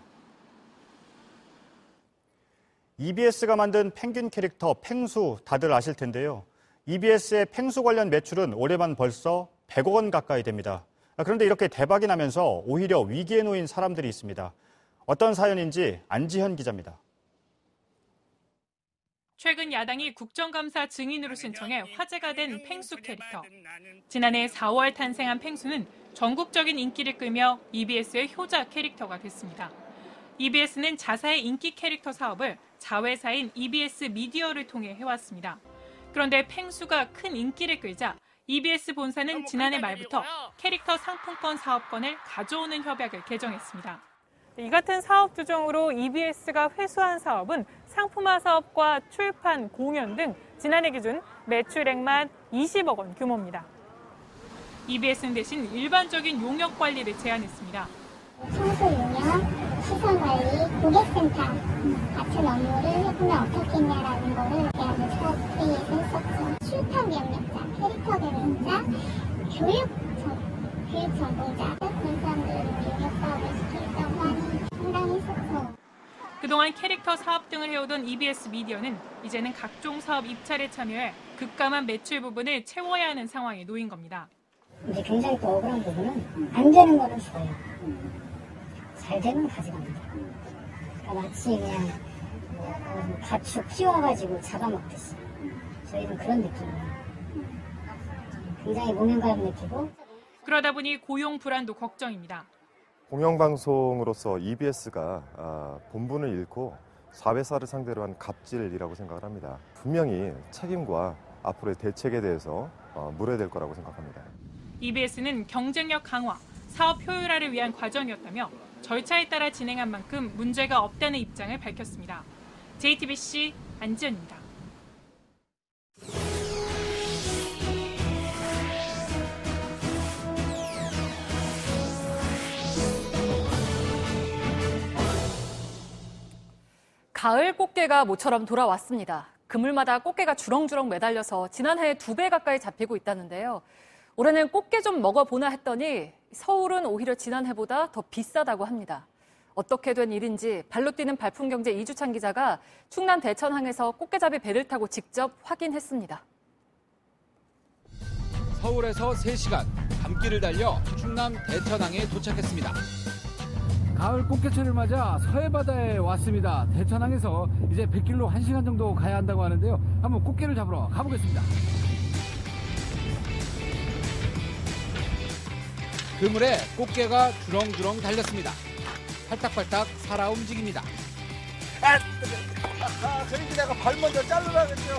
이비에스가 만든 펭귄 캐릭터 펭수 다들 아실 텐데요. 이비에스의 펭수 관련 매출은 올해만 벌써 백억 원 가까이 됩니다. 그런데 이렇게 대박이 나면서 오히려 위기에 놓인 사람들이 있습니다. 어떤 사연인지 안지현 기자입니다. 최근 야당이 국정감사 증인으로 신청해 화제가 된 펭수 캐릭터. 지난해 사월 탄생한 펭수는 전국적인 인기를 끌며 이비에스의 효자 캐릭터가 됐습니다. 이비에스는 자사의 인기 캐릭터 사업을 자회사인 이비에스 미디어를 통해 해왔습니다. 그런데 펭수가 큰 인기를 끌자 이비에스 본사는 지난해 말부터 캐릭터 상품권 사업권을 가져오는 협약을 개정했습니다. 이 같은 사업 규정으로 이비에스가 회수한 사업은 상품화 사업과 출판, 공연 등 지난해 기준 매출액만 이십억 원 규모입니다. 이비에스는 대신 일반적인 용역 관리를 제안했습니다. 청소 용역, 시설 관리, 고객센터 같은 업무를 해보면 어떻겠냐라는 거를 대안을 사업 회의에서 했었죠. 출판 경력자, 캐릭터 경력자, 교육, 전, 교육 전공자 그런 사람들을 용역 사업을 시키겠다고 하니 상당히 했었죠. 그동안 캐릭터 사업 등을 해오던 이비에스 미디어는 이제는 각종 사업 입찰에 참여해 급감한 매출 부분을 채워야 하는 상황에 놓인 겁니다. 이제 굉장히 또 억울한 부분은 안 되는 거는 줘요. 잘 되면 가져갑니다. 그러니까 마치 그냥 뭐 가축 키워가지고 잡아먹듯이 저희는 그런 느낌이에요. 굉장히 모면가름 느끼고. 그러다 보니 고용 불안도 걱정입니다. 공영방송으로서 이비에스가 아, 본분을 잃고 사회사를 상대로 한 갑질이라고 생각을 합니다. 분명히 책임과 앞으로의 대책에 대해서 어, 물어야 될 거라고 생각합니다. 이비에스는 경쟁력 강화, 사업 효율화를 위한 과정이었다며 절차에 따라 진행한 만큼 문제가 없다는 입장을 밝혔습니다. 제이티비씨 안지연입니다. 가을 꽃게가 모처럼 돌아왔습니다. 그물마다 꽃게가 주렁주렁 매달려서 지난해에 두 배 가까이 잡히고 있다는데요. 올해는 꽃게 좀 먹어보나 했더니 서울은 오히려 지난해보다 더 비싸다고 합니다. 어떻게 된 일인지 발로 뛰는 발품경제 이주찬 기자가 충남 대천항에서 꽃게잡이 배를 타고 직접 확인했습니다. 서울에서 세 시간 밤길을 달려 충남 대천항에 도착했습니다. 가을 꽃게철을 맞아 서해바다에 왔습니다. 대천항에서 이제 뱃길로 한 시간 정도 가야 한다고 하는데요. 한번 꽃게를 잡으러 가보겠습니다. 그물에 꽃게가 주렁주렁 달렸습니다. 팔딱팔딱 살아 움직입니다. 아, 아 그러니까 내가 발 먼저 자르라겠죠.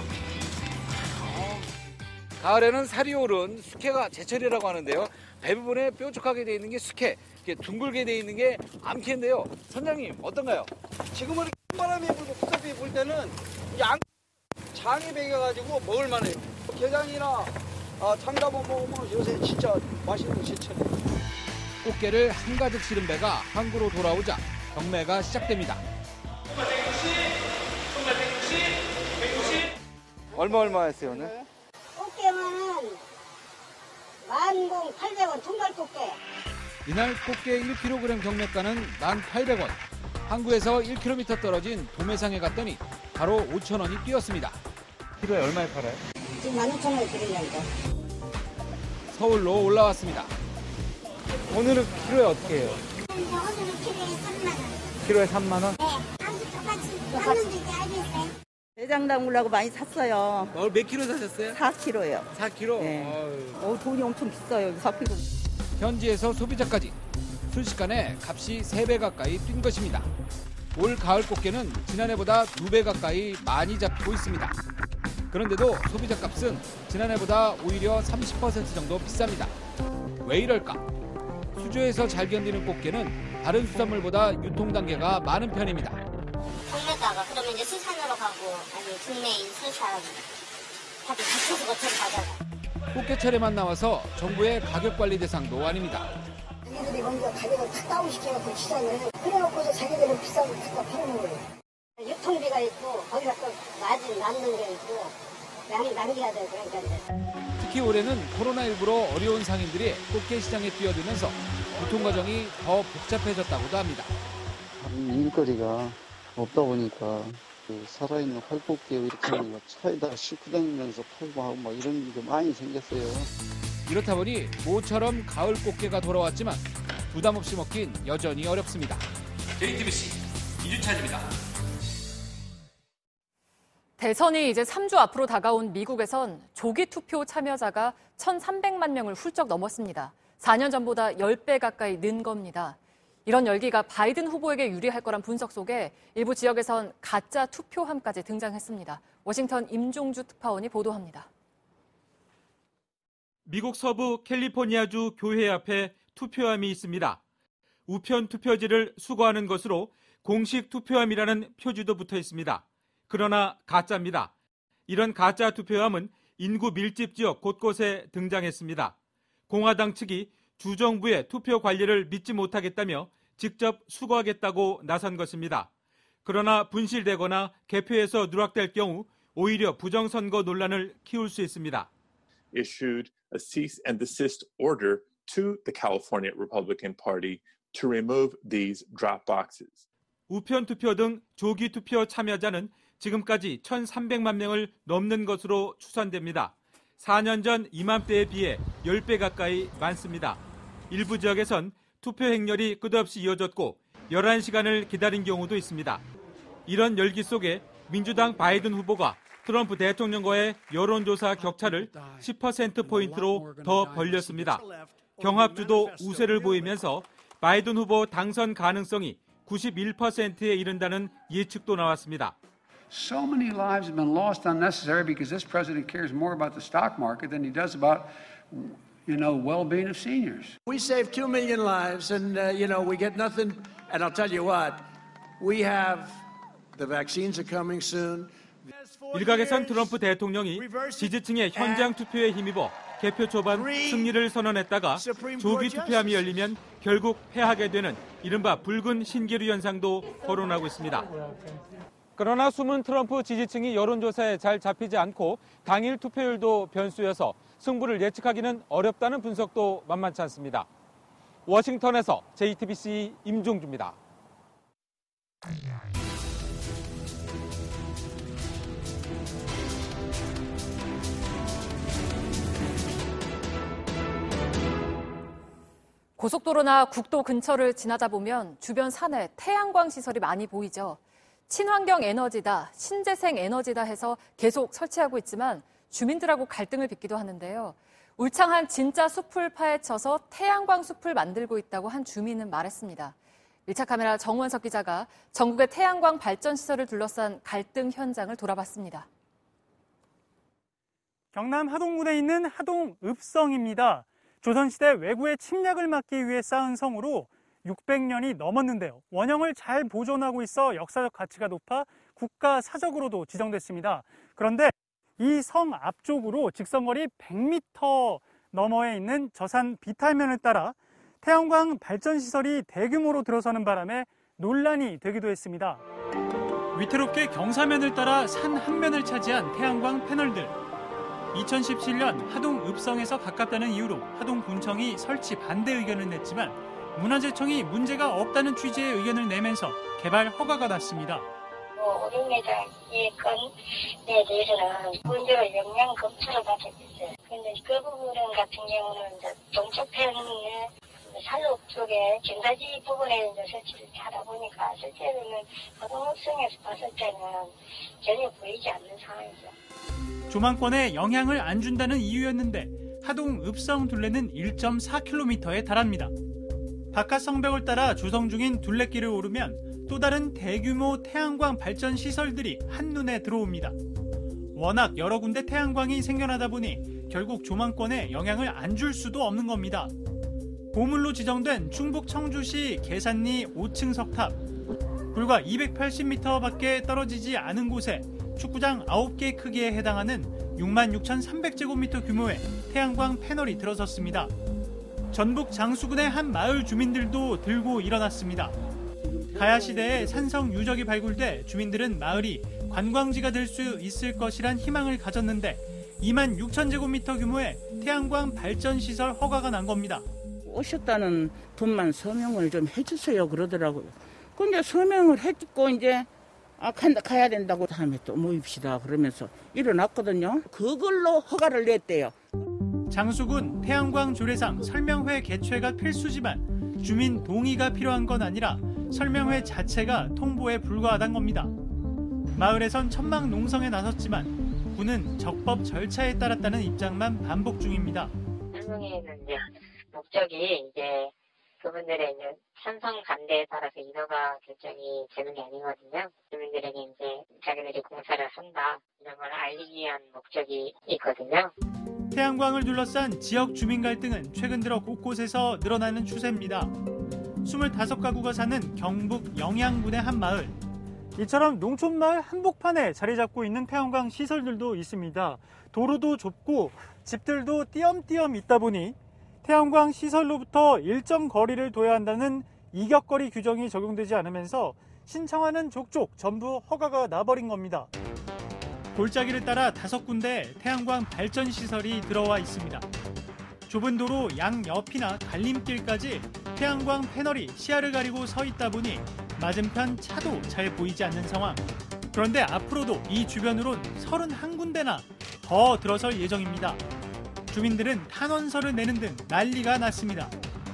가을에는 살이 오른 숙회가 제철이라고 하는데요. 대부분에 뾰족하게 돼 있는 게 숙회, 이렇게 둥글게 돼 있는 게 암캐인데요. 선장님 어떤가요? 지금은 이렇게 바람이 불고 푸석이 불 때는 양 장이 배겨가지고 먹을 만해요. 게장이나 아, 장담아 먹으면 요새 진짜 맛있는 제철이에요. 꽃게를 한가득 실은 배가 항구로 돌아오자 경매가 시작됩니다. 얼마 얼마 했어요 오늘? 꽃게는 만 팔백 원 통갈 꽃게. 이날 꽃게 일 킬로그램 경매가는 만 팔백 원. 항구에서 일 킬로미터 떨어진 도매상에 갔더니 바로 오천 원이 뛰었습니다. 키로에 얼마에 팔아요? 지금 만 오천 원에 드리려니까. 서울로 올라왔습니다. 오늘은 키로에 어떻게 해요? 오늘은 키로에 삼만 원. 키로에 삼만 원? 네. 아무튼 똑같이 샀는데 이제 알겠어요. 대장 담그려고 많이 샀어요. 오늘 몇 킬로 사셨어요? 사 킬로예요. 사 킬로? 네. 어, 돈이 엄청 비싸요. 여기 사 킬로. 현지에서 소비자까지 순식간에 값이 세 배 가까이 뛴 것입니다. 올 가을 꽃게는 지난해보다 두 배 가까이 많이 잡히고 있습니다. 그런데도 소비자 값은 지난해보다 오히려 삼십 퍼센트 정도 비쌉니다. 왜 이럴까? 수조에서 잘 견디는 꽃게는 다른 수산물보다 유통 단계가 많은 편입니다. 경매다가 그러면 이제 수산으로 가고 아니면 국내인 수산 다들 같이 거쳐서 가잖아. 꽃게철에만 나와서 정부의 가격 관리 대상도 아닙니다. 얘들이 먼저 가격을 탁 다운시켜놓고 시장을 그래놓고서 자기들은 비싼 거 갖다 파는 거예요. 유통비가 있고 거기다 또 마진 남는 게 있고 남, 남겨야 돼요. 그러니까 이제. 특히 올해는 코로나십구로 어려운 상인들이 꽃게 시장에 뛰어들면서 유통 과정이 더 복잡해졌다고도 합니다. 일거리가 없다 보니까 그 살아있는 활꽃게 이렇게 하는 거 차에다 싣고 다니면서 팔고 하고 막 이런 일이 많이 생겼어요. 이렇다 보니 모처럼 가을 꽃게가 돌아왔지만 부담 없이 먹긴 여전히 어렵습니다. 제이티비씨 이주찬입니다. 대선이 이제 삼 주 앞으로 다가온 미국에선 조기 투표 참여자가 천삼백만 명을 훌쩍 넘었습니다. 사 년 전보다 십 배 가까이 는 겁니다. 이런 열기가 바이든 후보에게 유리할 거란 분석 속에 일부 지역에선 가짜 투표함까지 등장했습니다. 워싱턴 임종주 특파원이 보도합니다. 미국 서부 캘리포니아주 교회 앞에 투표함이 있습니다. 우편 투표지를 수거하는 것으로 공식 투표함이라는 표지도 붙어 있습니다. 그러나 가짜입니다. 이런 가짜 투표함은 인구 밀집 지역 곳곳에 등장했습니다. 공화당 측이 주정부의 투표 관리를 믿지 못하겠다며 직접 수거하겠다고 나선 것입니다. 그러나 분실되거나 개표에서 누락될 경우 오히려 부정선거 논란을 키울 수 있습니다. issued a cease and desist order to the California Republican Party to remove these drop boxes. 우편 투표 등 조기 투표 참여자는 지금까지 천삼백만 명을 넘는 것으로 추산됩니다. 사 년 전 이맘때에 비해 십 배 가까이 많습니다. 일부 지역에선 투표 행렬이 끝없이 이어졌고 열한 시간을 기다린 경우도 있습니다. 이런 열기 속에 민주당 바이든 후보가 트럼프 대통령과의 여론조사 격차를 십 퍼센트포인트로 더 벌렸습니다. 경합주도 우세를 보이면서 바이든 후보 당선 가능성이 구십일 퍼센트에 이른다는 예측도 나왔습니다. So many lives have been lost unnecessary because this president cares more about the stock market than he does about, you know, well-being of seniors. We saved two million lives and, uh, you know, we get nothing. And I'll tell you what, we have, the vaccines are coming soon. 일각에선 트럼프 대통령이 지지층의 현장 투표에 힘입어 개표 초반 승리를 선언했다가 조기 투표함이 열리면 결국 패하게 되는 이른바 붉은 신기루 현상도 거론하고 있습니다. 그러나 숨은 트럼프 지지층이 여론조사에 잘 잡히지 않고 당일 투표율도 변수여서 승부를 예측하기는 어렵다는 분석도 만만치 않습니다. 워싱턴에서 제이티비씨 임종주입니다. 고속도로나 국도 근처를 지나다 보면 주변 산에 태양광 시설이 많이 보이죠. 친환경 에너지다, 신재생 에너지다 해서 계속 설치하고 있지만 주민들하고 갈등을 빚기도 하는데요. 울창한 진짜 숲을 파헤쳐서 태양광 숲을 만들고 있다고 한 주민은 말했습니다. 일 차 카메라 정원석 기자가 전국의 태양광 발전 시설을 둘러싼 갈등 현장을 돌아봤습니다. 경남 하동군에 있는 하동읍성입니다. 조선시대 왜구의 침략을 막기 위해 쌓은 성으로 육백 년이 넘었는데요. 원형을 잘 보존하고 있어 역사적 가치가 높아 국가사적으로도 지정됐습니다. 그런데 이 성 앞쪽으로 직선거리 백 미터 너머에 있는 저산 비탈면을 따라 태양광 발전시설이 대규모로 들어서는 바람에 논란이 되기도 했습니다. 위태롭게 경사면을 따라 산 한 면을 차지한 태양광 패널들. 이천십칠 년 하동읍성에서 가깝다는 이유로 하동군청이 설치 반대 의견을 냈지만 문화재청이 문제가 없다는 취지의 의견을 내면서 개발 허가가 났습니다. 오백 미터의 건에 대해서는 문제가 영양 검토를 받게 됐어요. 그런데 그 부분 같은 경우는 이제 동쪽 편의 산록 쪽에 경사지 부분에 이제 설치를 하다 보니까 실제로는 하동읍성에서 봤을 때는 전혀 보이지 않는 상황이죠. 조망권에 영향을 안 준다는 이유였는데 하동읍성 둘레는 일 점 사 킬로미터에 달합니다. 바깥 성벽을 따라 조성 중인 둘레길을 오르면 또 다른 대규모 태양광 발전 시설들이 한눈에 들어옵니다. 워낙 여러 군데 태양광이 생겨나다 보니 결국 조망권에 영향을 안 줄 수도 없는 겁니다. 보물로 지정된 충북 청주시 계산리 오 층 석탑. 불과 이백팔십 미터밖에 떨어지지 않은 곳에 축구장 아홉 개 크기에 해당하는 육만 육천삼백 제곱미터 규모의 태양광 패널이 들어섰습니다. 전북 장수군의 한 마을 주민들도 들고 일어났습니다. 가야시대에 산성 유적이 발굴돼 주민들은 마을이 관광지가 될 수 있을 것이란 희망을 가졌는데 이만 육천 제곱미터 규모의 태양광 발전시설 허가가 난 겁니다. 오셨다는 분만 서명을 좀 해주세요 그러더라고요. 근데 서명을 해주고 이제 아, 간다, 가야 된다고 다음에 또 모입시다 그러면서 일어났거든요. 그걸로 허가를 냈대요. 장수군 태양광 조례상 설명회 개최가 필수지만 주민 동의가 필요한 건 아니라 설명회 자체가 통보에 불과하단 겁니다. 마을에선 천막 농성에 나섰지만 군은 적법 절차에 따랐다는 입장만 반복 중입니다. 설명회는 이제 목적이 이제 그분들의 이제 찬성 반대에 따라서 인허가 결정이 되는 게 아니거든요. 주민들에게 이제 자기들이 공사를 한다 이런 걸 알리기 위한 목적이 있거든요. 태양광을 둘러싼 지역 주민 갈등은 최근 들어 곳곳에서 늘어나는 추세입니다. 스물다섯 가구가 사는 경북 영양군의 한 마을. 이처럼 농촌마을 한복판에 자리 잡고 있는 태양광 시설들도 있습니다. 도로도 좁고 집들도 띄엄띄엄 있다 보니 태양광 시설로부터 일정 거리를 둬야 한다는 이격거리 규정이 적용되지 않으면서 신청하는 족족 전부 허가가 나버린 겁니다. 골짜기를 따라 다섯 군데 태양광 발전 시설이 들어와 있습니다. 좁은 도로 양옆이나 갈림길까지 태양광 패널이 시야를 가리고 서 있다 보니 맞은편 차도 잘 보이지 않는 상황. 그런데 앞으로도 이 주변으론 서른한 군데나 더 들어설 예정입니다. 주민들은 탄원서를 내는 등 난리가 났습니다.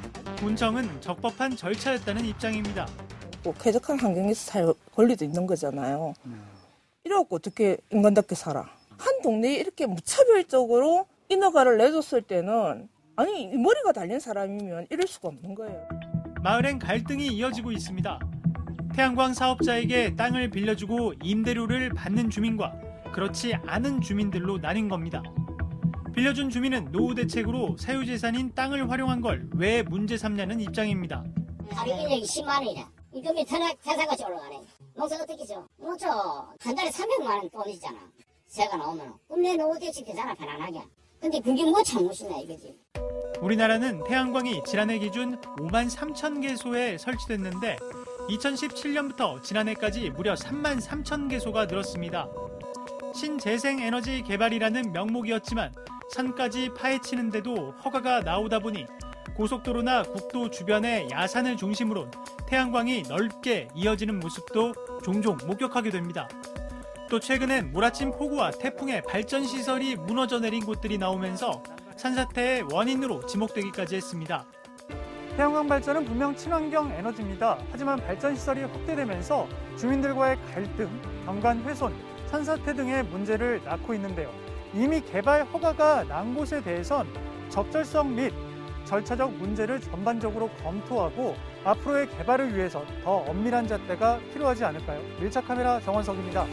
군청은 적법한 절차였다는 입장입니다. 뭐 쾌적한 환경에서 살 권리도 있는 거잖아요. 이래갖고 어떻게 인간답게 살아. 한 동네에 이렇게 무차별적으로 인허가를 내줬을 때는 아니 머리가 달린 사람이면 이럴 수가 없는 거예요. 마을엔 갈등이 이어지고 있습니다. 태양광 사업자에게 땅을 빌려주고 임대료를 받는 주민과 그렇지 않은 주민들로 나뉜 겁니다. 빌려준 주민은 노후 대책으로 사유재산인 땅을 활용한 걸 왜 문제 삼냐는 입장입니다. 하루 인력이 십만 원이래. 임금이 태산같이 올라가네. 농사 어떻게 죠? 농촌 한 달에 삼백만 원 돈이잖아. 세가 나오면. 그럼 내 노후 대책 되잖아 편안하게. 근데 그게 뭐 참무시냐 이거지. 우리나라는 태양광이 지난해 기준 오만 삼천 개소에 설치됐는데 이천십칠 년부터 지난해까지 무려 삼만 삼천 개소가 늘었습니다. 신재생에너지 개발이라는 명목이었지만 산까지 파헤치는데도 허가가 나오다 보니 고속도로나 국도 주변의 야산을 중심으로 태양광이 넓게 이어지는 모습도 종종 목격하게 됩니다. 또 최근엔 몰아친 폭우와 태풍의 발전시설이 무너져 내린 곳들이 나오면서 산사태의 원인으로 지목되기까지 했습니다. 태양광 발전은 분명 친환경 에너지입니다. 하지만 발전시설이 확대되면서 주민들과의 갈등, 경관 훼손, 산사태 등의 문제를 낳고 있는데요. 이미 개발 허가가 난 곳에 대해선 적절성 및 절차적 문제를 전반적으로 검토하고 앞으로의 개발을 위해서 더 엄밀한 잣대가 필요하지 않을까요? 밀착 카메라 정원석입니다.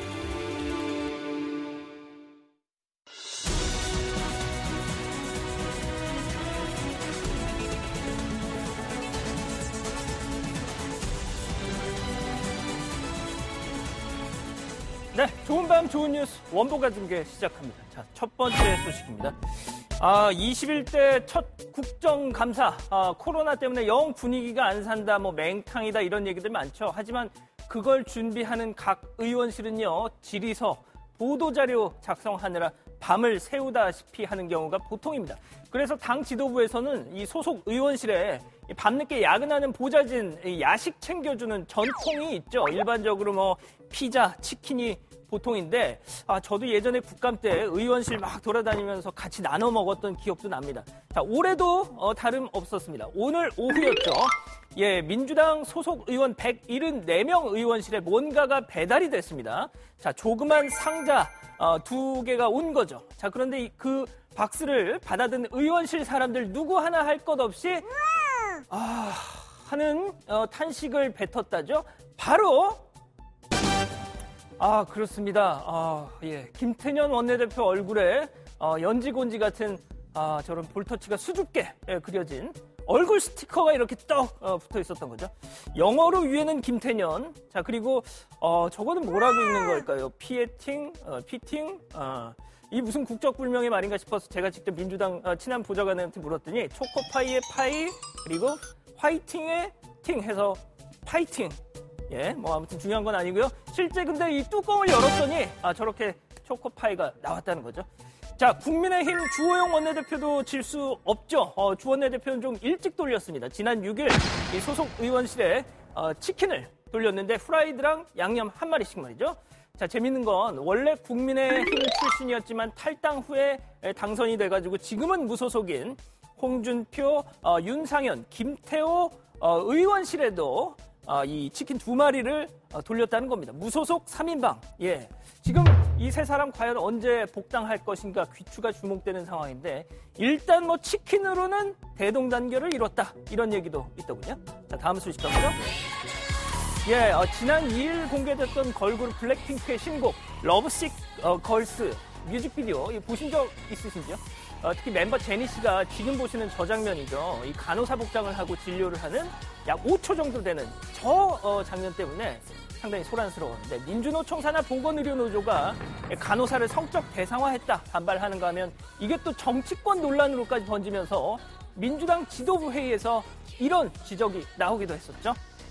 네, 좋은 밤 좋은 뉴스 원보가 중계 시작합니다. 자, 첫 번째 소식입니다. 아, 이십일 대 첫 국정감사, 아, 코로나 때문에 영 분위기가 안 산다, 뭐 맹탕이다 이런 얘기들 많죠. 하지만 그걸 준비하는 각 의원실은요, 질의서, 보도자료 작성하느라 밤을 새우다시피 하는 경우가 보통입니다. 그래서 당 지도부에서는 이 소속 의원실에 밤늦게 야근하는 보좌진 야식 챙겨주는 전통이 있죠. 일반적으로 뭐 피자, 치킨이 보통인데, 아, 저도 예전에 국감 때 의원실 막 돌아다니면서 같이 나눠 먹었던 기억도 납니다. 자, 올해도 어, 다름 없었습니다. 오늘 오후였죠. 예, 민주당 소속 의원 백칠십사 명 의원실에 뭔가가 배달이 됐습니다. 자, 조그만 상자 어, 두 개가 온 거죠. 자, 그런데 이, 그 박스를 받아든 의원실 사람들 누구 하나 할 것 없이 아, 하는 어, 탄식을 뱉었다죠. 바로 아, 그렇습니다. 아, 예. 김태년 원내대표 얼굴에 어, 연지곤지 같은 아, 저런 볼터치가 수줍게 예, 그려진 얼굴 스티커가 이렇게 떡 어, 붙어 있었던 거죠. 영어로 위에는 김태년. 자, 그리고 어, 저거는 뭐라고 읽는 걸까요? 피에팅, 어, 피팅. 어, 이 무슨 국적불명의 말인가 싶어서 제가 직접 민주당 어, 친한 보좌관한테 물었더니 초코파이의 파이 그리고 화이팅의 팅 해서 파이팅. 예, 뭐 아무튼 중요한 건 아니고요. 실제 근데 이 뚜껑을 열었더니 아, 저렇게 초코파이가 나왔다는 거죠. 자, 국민의힘 주호영 원내대표도 질 수 없죠. 어, 주 원내대표는 좀 일찍 돌렸습니다. 지난 육 일 이 소속 의원실에 어, 치킨을 돌렸는데 프라이드랑 양념 한 마리씩 말이죠. 자, 재밌는 건 원래 국민의힘 출신이었지만 탈당 후에 당선이 돼가지고 지금은 무소속인 홍준표, 어, 윤상현, 김태호 어, 의원실에도 어, 이 치킨 두 마리를 어, 돌렸다는 겁니다. 무소속 삼 인방. 예. 지금 이 세 사람 과연 언제 복당할 것인가 귀추가 주목되는 상황인데 일단 뭐 치킨으로는 대동단결을 이뤘다. 이런 얘기도 있더군요. 자, 다음 소식 가보죠. 예, 어, 지난 이 일 공개됐던 걸그룹 블랙핑크의 신곡 러브식 어, 걸스 뮤직비디오 보신 적 있으신지요? 어, 특히 멤버 제니 씨가 지금 보시는 저 장면이죠. 이 간호사 복장을 하고 진료를 하는 약 오 초 정도 되는 저 어, 장면 때문에 상당히 소란스러웠는데 민주노총사나 보건의료노조가 간호사를 성적 대상화했다 반발하는가 하면 이게 또 정치권 논란으로까지 번지면서 민주당 지도부 회의에서 이런 지적이 나오기도 했었죠.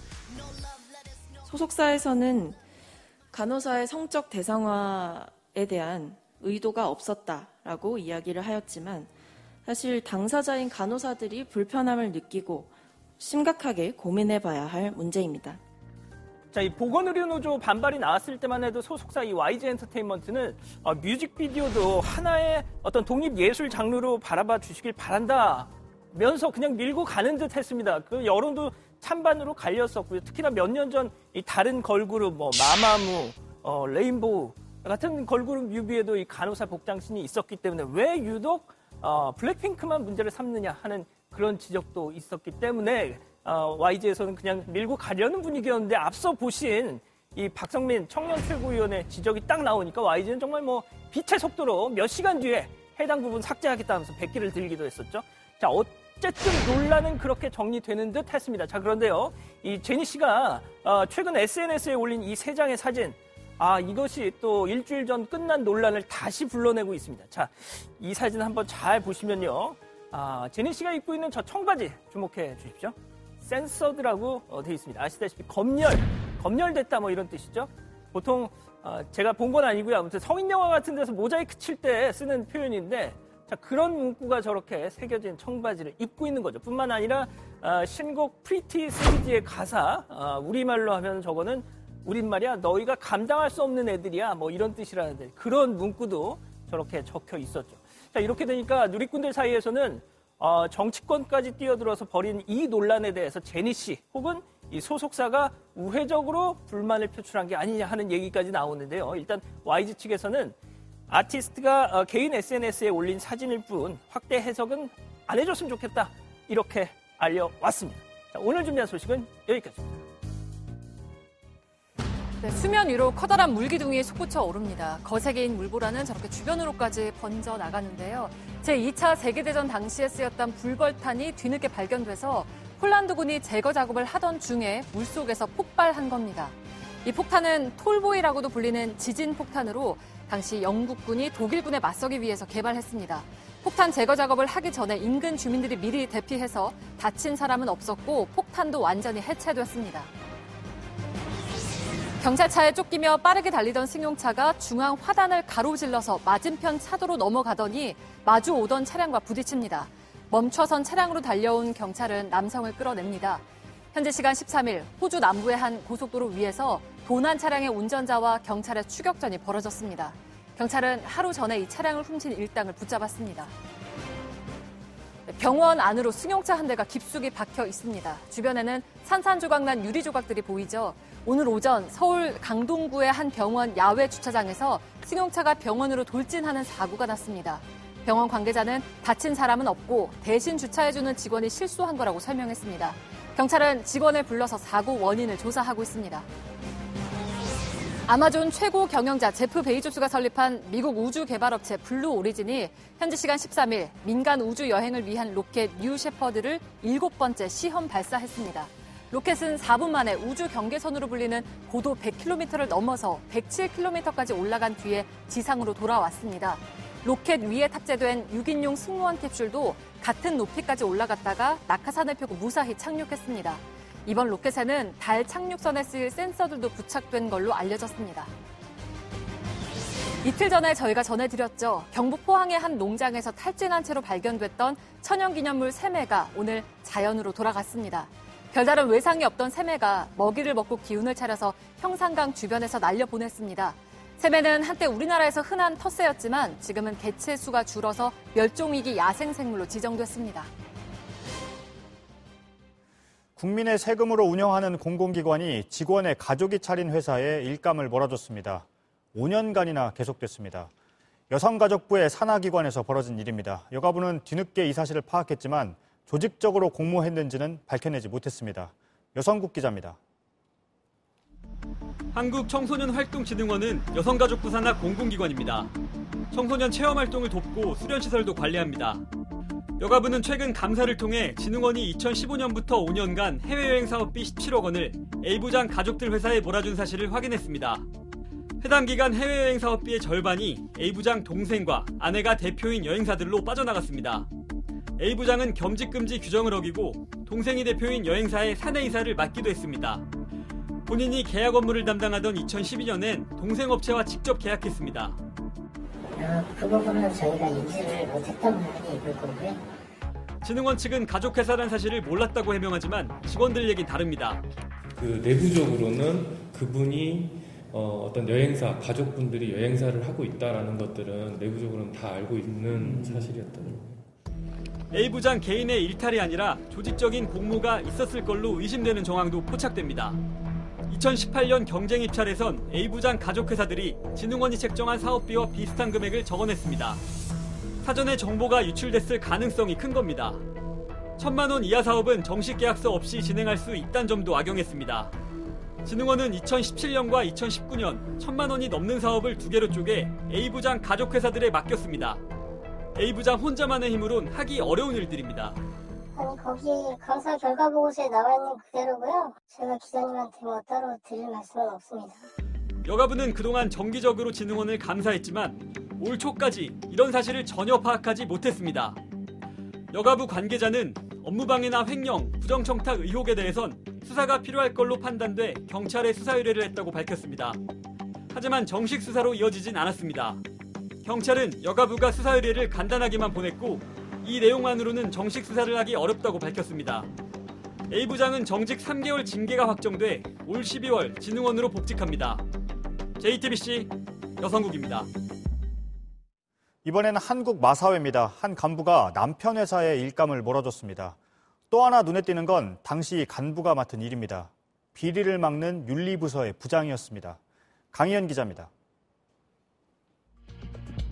소속사에서는 간호사의 성적 대상화에 대한 의도가 없었다라고 이야기를 하였지만 사실 당사자인 간호사들이 불편함을 느끼고 심각하게 고민해봐야 할 문제입니다. 자, 이 보건의료노조 반발이 나왔을 때만 해도 소속사 이 와이지 엔터테인먼트는 어, 뮤직비디오도 하나의 어떤 독립예술 장르로 바라봐 주시길 바란다면서 그냥 밀고 가는 듯 했습니다. 그 여론도 찬반으로 갈렸었고요. 특히나 몇 년 전 이 다른 걸그룹 뭐 마마무, 어, 레인보우 같은 걸그룹 뮤비에도 이 간호사 복장신이 있었기 때문에 왜 유독 어, 블랙핑크만 문제를 삼느냐 하는 그런 지적도 있었기 때문에 어, 와이지에서는 그냥 밀고 가려는 분위기였는데 앞서 보신 이 박성민 청년 최고위원의 지적이 딱 나오니까 와이지는 정말 뭐 빛의 속도로 몇 시간 뒤에 해당 부분 삭제하겠다면서 백기를 들기도 했었죠. 자, 어쨌든 논란은 그렇게 정리되는 듯 했습니다. 자, 그런데요, 이 제니 씨가 어, 최근 에스엔에스에 올린 이 세 장의 사진, 아, 이것이 또 일주일 전 끝난 논란을 다시 불러내고 있습니다. 자, 이 사진 한번 잘 보시면요. 아, 제니 씨가 입고 있는 저 청바지 주목해 주십시오. 센서드라고 어, 되어 있습니다. 아시다시피 검열, 검열됐다 뭐 이런 뜻이죠. 보통 어, 제가 본 건 아니고요. 아무튼 성인 영화 같은 데서 모자이크 칠 때 쓰는 표현인데 자, 그런 문구가 저렇게 새겨진 청바지를 입고 있는 거죠. 뿐만 아니라 어, 신곡 프리티 시리즈의 가사, 어, 우리말로 하면 저거는 우리말이야 너희가 감당할 수 없는 애들이야 뭐 이런 뜻이라는데 그런 문구도 저렇게 적혀 있었죠. 자, 이렇게 되니까 누리꾼들 사이에서는 어, 정치권까지 뛰어들어서 벌인 이 논란에 대해서 제니 씨 혹은 이 소속사가 우회적으로 불만을 표출한 게 아니냐 하는 얘기까지 나오는데요. 일단 와이지 측에서는 아티스트가 개인 에스엔에스에 올린 사진일 뿐 확대 해석은 안 해줬으면 좋겠다. 이렇게 알려왔습니다. 자, 오늘 준비한 소식은 여기까지입니다. 네, 수면 위로 커다란 물기둥이 솟구쳐 오릅니다. 거세게인 물보라는 저렇게 주변으로까지 번져 나가는데요. 제이 차 세계대전 당시에 쓰였던 불벌탄이 뒤늦게 발견돼서 폴란드군이 제거 작업을 하던 중에 물속에서 폭발한 겁니다. 이 폭탄은 톨보이라고도 불리는 지진 폭탄으로 당시 영국군이 독일군에 맞서기 위해서 개발했습니다. 폭탄 제거 작업을 하기 전에 인근 주민들이 미리 대피해서 다친 사람은 없었고 폭탄도 완전히 해체됐습니다. 경찰차에 쫓기며 빠르게 달리던 승용차가 중앙 화단을 가로질러서 맞은편 차도로 넘어가더니 마주 오던 차량과 부딪힙니다. 멈춰선 차량으로 달려온 경찰은 남성을 끌어냅니다. 현재 시간 십삼 일 호주 남부의 한 고속도로 위에서 도난 차량의 운전자와 경찰의 추격전이 벌어졌습니다. 경찰은 하루 전에 이 차량을 훔친 일당을 붙잡았습니다. 병원 안으로 승용차 한 대가 깊숙이 박혀 있습니다. 주변에는 산산조각난 유리 조각들이 보이죠. 오늘 오전 서울 강동구의 한 병원 야외 주차장에서 승용차가 병원으로 돌진하는 사고가 났습니다. 병원 관계자는 다친 사람은 없고 대신 주차해주는 직원이 실수한 거라고 설명했습니다. 경찰은 직원을 불러서 사고 원인을 조사하고 있습니다. 아마존 최고 경영자 제프 베이조스가 설립한 미국 우주 개발업체 블루 오리진이 현지 시간 십삼 일 민간 우주 여행을 위한 로켓 뉴 셰퍼드를 일곱 번째 시험 발사했습니다. 로켓은 사 분 만에 우주 경계선으로 불리는 고도 백 킬로미터를 넘어서 백칠 킬로미터까지 올라간 뒤에 지상으로 돌아왔습니다. 로켓 위에 탑재된 육 인용 승무원 캡슐도 같은 높이까지 올라갔다가 낙하산을 펴고 무사히 착륙했습니다. 이번 로켓에는 달 착륙선에 쓰일 센서들도 부착된 걸로 알려졌습니다. 이틀 전에 저희가 전해드렸죠. 경북 포항의 한 농장에서 탈진한 채로 발견됐던 천연기념물 새매가 오늘 자연으로 돌아갔습니다. 별다른 외상이 없던 새매가 먹이를 먹고 기운을 차려서 형산강 주변에서 날려보냈습니다. 새매는 한때 우리나라에서 흔한 텃새였지만 지금은 개체 수가 줄어서 멸종위기 야생생물로 지정됐습니다. 국민의 세금으로 운영하는 공공기관이 직원의 가족이 차린 회사에 일감을 몰아줬습니다. 오 년간이나 계속됐습니다. 여성가족부의 산하기관에서 벌어진 일입니다. 여가부는 뒤늦게 이 사실을 파악했지만 조직적으로 공모했는지는 밝혀내지 못했습니다. 여성국 기자입니다. 한국청소년활동진흥원은 여성가족부 산하 공공기관입니다. 청소년 체험활동을 돕고 수련시설도 관리합니다. 여가부는 최근 감사를 통해 진흥원이 이천십오 년부터 오 년간 해외여행 사업비 십칠억 원을 A부장 가족들 회사에 몰아준 사실을 확인했습니다. 해당 기간 해외여행 사업비의 절반이 A부장 동생과 아내가 대표인 여행사들로 빠져나갔습니다. A부장은 겸직금지 규정을 어기고 동생이 대표인 여행사의 사내이사를 맡기도 했습니다. 본인이 계약 업무를 담당하던 이천십이 년엔 동생 업체와 직접 계약했습니다. 그 부분은 저희가 인지를 못했던 부분이 있을 거고요. 진흥원 측은 가족회사란 사실을 몰랐다고 해명하지만 직원들 얘기는 다릅니다. 그 내부적으로는 그분이 어, 어떤 여행사, 가족분들이 여행사를 하고 있다라는 것들은 내부적으로는 다 알고 있는 사실이었던 거예요. A부장 개인의 일탈이 아니라 조직적인 공모가 있었을 걸로 의심되는 정황도 포착됩니다. 이천십팔 년 경쟁 입찰에선 A부장 가족회사들이 진흥원이 책정한 사업비와 비슷한 금액을 적어냈습니다. 사전에 정보가 유출됐을 가능성이 큰 겁니다. 천만 원 이하 사업은 정식 계약서 없이 진행할 수 있다는 점도 악용했습니다. 진흥원은 이천십칠 년과 이천십구 년 천만 원이 넘는 사업을 두 개로 쪼개 A부장 가족회사들에 맡겼습니다. A부장 혼자만의 힘으론 하기 어려운 일들입니다. 아니 거기 감사 결과 보고서에 나와 있는 그대로고요. 제가 기자님한테 뭐 따로 드릴 말씀은 없습니다. 여가부는 그동안 정기적으로 진흥원을 감사했지만 올 초까지 이런 사실을 전혀 파악하지 못했습니다. 여가부 관계자는 업무방해나 횡령, 부정청탁 의혹에 대해선 수사가 필요할 걸로 판단돼 경찰에 수사 의뢰를 했다고 밝혔습니다. 하지만 정식 수사로 이어지진 않았습니다. 경찰은 여가부가 수사 의뢰를 간단하게만 보냈고 이 내용만으로는 정식 수사를 하기 어렵다고 밝혔습니다. A부장은 정직 삼 개월 징계가 확정돼 올 십이월 진흥원으로 복직합니다. 제이티비씨 여성국입니다. 이번에는 한국 마사회입니다. 한 간부가 남편 회사에 일감을 몰아줬습니다. 또 하나 눈에 띄는 건 당시 간부가 맡은 일입니다. 비리를 막는 윤리부서의 부장이었습니다. 강희연 기자입니다.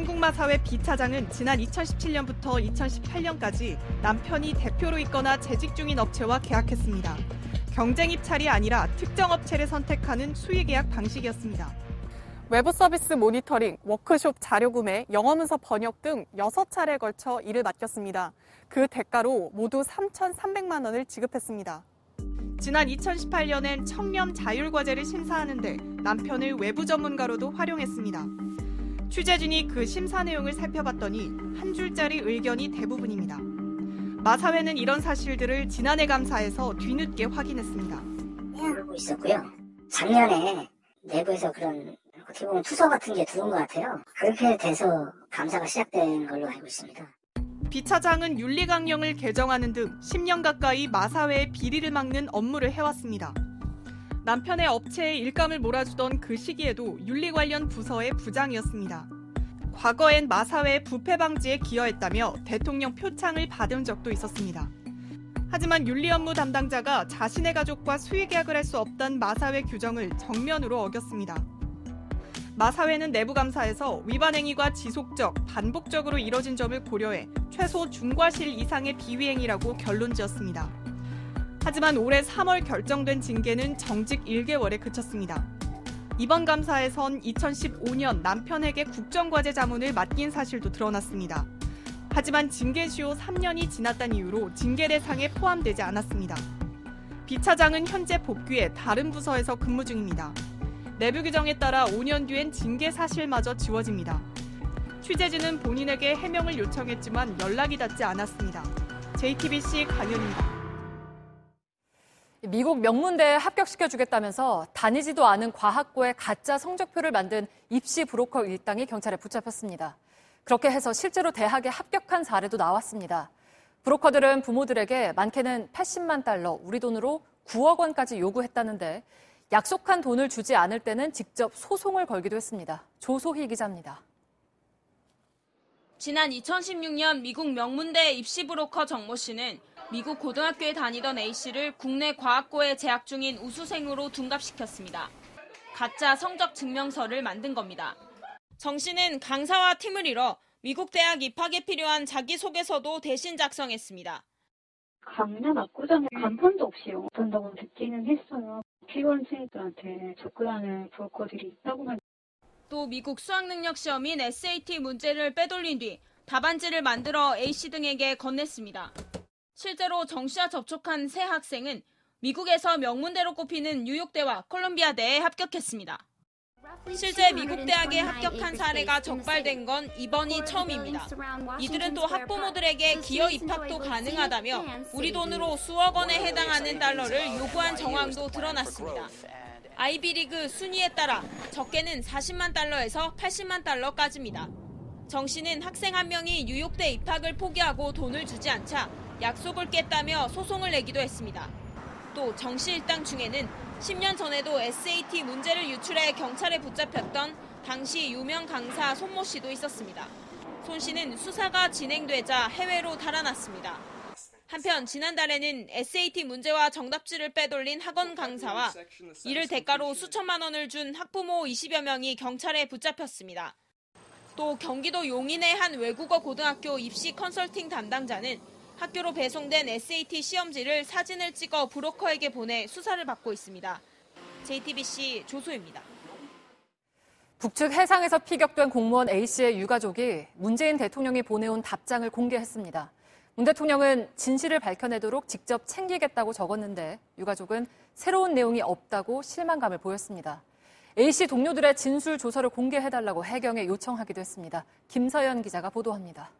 한국마사회 B 차장은 지난 이천십칠 년부터 이천십팔 년까지 남편이 대표로 있거나 재직 중인 업체와 계약했습니다. 경쟁 입찰이 아니라 특정 업체를 선택하는 수의계약 방식이었습니다. 외부 서비스 모니터링, 워크숍 자료 구매, 영어 문서 번역 등 여섯 차례에 걸쳐 일을 맡겼습니다. 그 대가로 모두 삼천삼백만 원을 지급했습니다. 지난 이천십팔 년엔 청렴 자율과제를 심사하는데 남편을 외부 전문가로도 활용했습니다. 취재진이 그 심사 내용을 살펴봤더니 한 줄짜리 의견이 대부분입니다. 마사회는 이런 사실들을 지난해 감사에서 뒤늦게 확인했습니다. 해하고 있었고요. 작년에 내부에서 그런 어떻게 보면 투서 같은 게 들어온 것 같아요. 그렇게 돼서 감사가 시작된 걸로 알고 있습니다. B 차장은 윤리 강령을 개정하는 등 십 년 가까이 마사회의 비리를 막는 업무를 해왔습니다. 남편의 업체에 일감을 몰아주던 그 시기에도 윤리 관련 부서의 부장이었습니다. 과거엔 마사회의 부패 방지에 기여했다며 대통령 표창을 받은 적도 있었습니다. 하지만 윤리 업무 담당자가 자신의 가족과 수의 계약을 할 수 없다는 마사회 규정을 정면으로 어겼습니다. 마사회는 내부 감사에서 위반 행위가 지속적, 반복적으로 이뤄진 점을 고려해 최소 중과실 이상의 비위행위라고 결론지었습니다. 하지만 올해 삼월 결정된 징계는 정직 일 개월에 그쳤습니다. 이번 감사에선 이천십오 년 남편에게 국정과제 자문을 맡긴 사실도 드러났습니다. 하지만 징계 시효 삼 년이 지났다는 이유로 징계 대상에 포함되지 않았습니다. B 차장은 현재 복귀해 다른 부서에서 근무 중입니다. 내부 규정에 따라 오 년 뒤엔 징계 사실마저 지워집니다. 취재진은 본인에게 해명을 요청했지만 연락이 닿지 않았습니다. 제이티비씨 강연입니다. 미국 명문대에 합격시켜주겠다면서 다니지도 않은 과학고에 가짜 성적표를 만든 입시 브로커 일당이 경찰에 붙잡혔습니다. 그렇게 해서 실제로 대학에 합격한 사례도 나왔습니다. 브로커들은 부모들에게 많게는 팔십만 달러, 우리 돈으로 구억 원까지 요구했다는데 약속한 돈을 주지 않을 때는 직접 소송을 걸기도 했습니다. 조소희 기자입니다. 지난 이천십육 년 미국 명문대 입시 브로커 정모 씨는 미국 고등학교에 다니던 A씨를 국내 과학고에 재학 중인 우수생으로 둔갑시켰습니다. 가짜 성적 증명서를 만든 겁니다. 정 씨는 강사와 팀을 이뤄 미국 대학 입학에 필요한 자기소개서도 대신 작성했습니다. 강연 압구정에 간판도 없이 못한다고 듣기는 했어요. 피원생들한테 접근하는 브로커들이 있다고만. 또 미국 수학능력 시험인 에스에이티 문제를 빼돌린 뒤 답안지를 만들어 A씨 등에게 건넸습니다. 실제로 정 씨와 접촉한 세 학생은 미국에서 명문대로 꼽히는 뉴욕대와 콜롬비아대에 합격했습니다. 실제 미국 대학에 합격한 사례가 적발된 건 이번이 처음입니다. 이들은 또 학부모들에게 기여 입학도 가능하다며 우리 돈으로 수억 원에 해당하는 달러를 요구한 정황도 드러났습니다. 아이비리그 순위에 따라 적게는 사십만 달러에서 팔십만 달러까지입니다. 정 씨는 학생 한 명이 뉴욕대 입학을 포기하고 돈을 주지 않자 약속을 깼다며 소송을 내기도 했습니다. 또 정 씨 일당 중에는 십 년 전에도 에스에이티 문제를 유출해 경찰에 붙잡혔던 당시 유명 강사 손모 씨도 있었습니다. 손 씨는 수사가 진행되자 해외로 달아났습니다. 한편 지난달에는 에스에이티 문제와 정답지를 빼돌린 학원 강사와 이를 대가로 수천만 원을 준 학부모 이십여 명이 경찰에 붙잡혔습니다. 또 경기도 용인의 한 외국어 고등학교 입시 컨설팅 담당자는 학교로 배송된 에스에이티 시험지를 사진을 찍어 브로커에게 보내 수사를 받고 있습니다. 제이티비씨 조소입니다. 북측 해상에서 피격된 공무원 A씨의 유가족이 문재인 대통령이 보내온 답장을 공개했습니다. 문 대통령은 진실을 밝혀내도록 직접 챙기겠다고 적었는데 유가족은 새로운 내용이 없다고 실망감을 보였습니다. A씨 동료들의 진술 조서를 공개해달라고 해경에 요청하기도 했습니다. 김서연 기자가 보도합니다.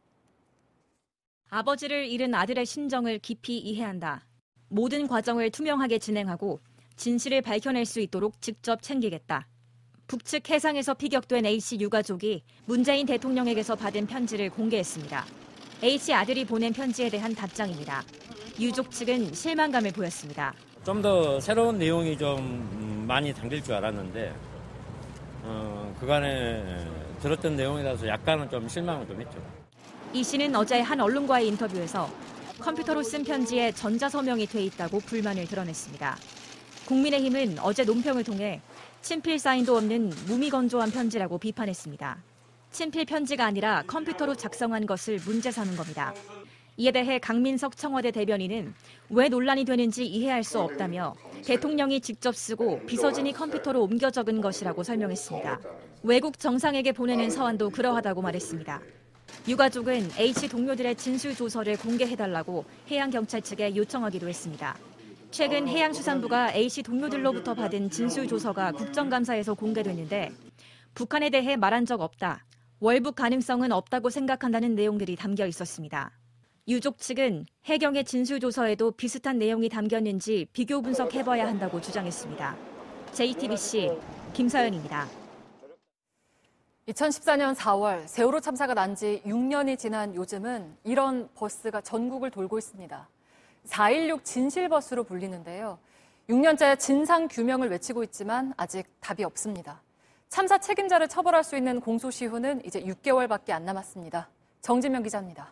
아버지를 잃은 아들의 심정을 깊이 이해한다. 모든 과정을 투명하게 진행하고 진실을 밝혀낼 수 있도록 직접 챙기겠다. 북측 해상에서 피격된 A씨 유가족이 문재인 대통령에게서 받은 편지를 공개했습니다. A씨 아들이 보낸 편지에 대한 답장입니다. 유족 측은 실망감을 보였습니다. 좀 더 새로운 내용이 좀 많이 담길 줄 알았는데 어, 그간에 들었던 내용이라서 약간은 좀 실망을 좀 했죠. 이 씨는 어제 한 언론과의 인터뷰에서 컴퓨터로 쓴 편지에 전자서명이 돼 있다고 불만을 드러냈습니다. 국민의힘은 어제 논평을 통해 친필 사인도 없는 무미건조한 편지라고 비판했습니다. 친필 편지가 아니라 컴퓨터로 작성한 것을 문제 삼은 겁니다. 이에 대해 강민석 청와대 대변인은 왜 논란이 되는지 이해할 수 없다며 대통령이 직접 쓰고 비서진이 컴퓨터로 옮겨 적은 것이라고 설명했습니다. 외국 정상에게 보내는 서한도 그러하다고 말했습니다. 유가족은 H 동료들의 진술 조서를 공개해달라고 해양경찰 측에 요청하기도 했습니다. 최근 해양수산부가 A씨 동료들로부터 받은 진술 조서가 국정감사에서 공개됐는데 북한에 대해 말한 적 없다, 월북 가능성은 없다고 생각한다는 내용들이 담겨 있었습니다. 유족 측은 해경의 진술 조서에도 비슷한 내용이 담겼는지 비교 분석해봐야 한다고 주장했습니다. 제이티비씨 김서연입니다. 이천십사 년 사월 세월호 참사가 난 지 육 년이 지난 요즘은 이런 버스가 전국을 돌고 있습니다. 사일육 진실버스로 불리는데요. 육 년째 진상규명을 외치고 있지만 아직 답이 없습니다. 참사 책임자를 처벌할 수 있는 공소시효는 이제 육 개월밖에 안 남았습니다. 정진명 기자입니다.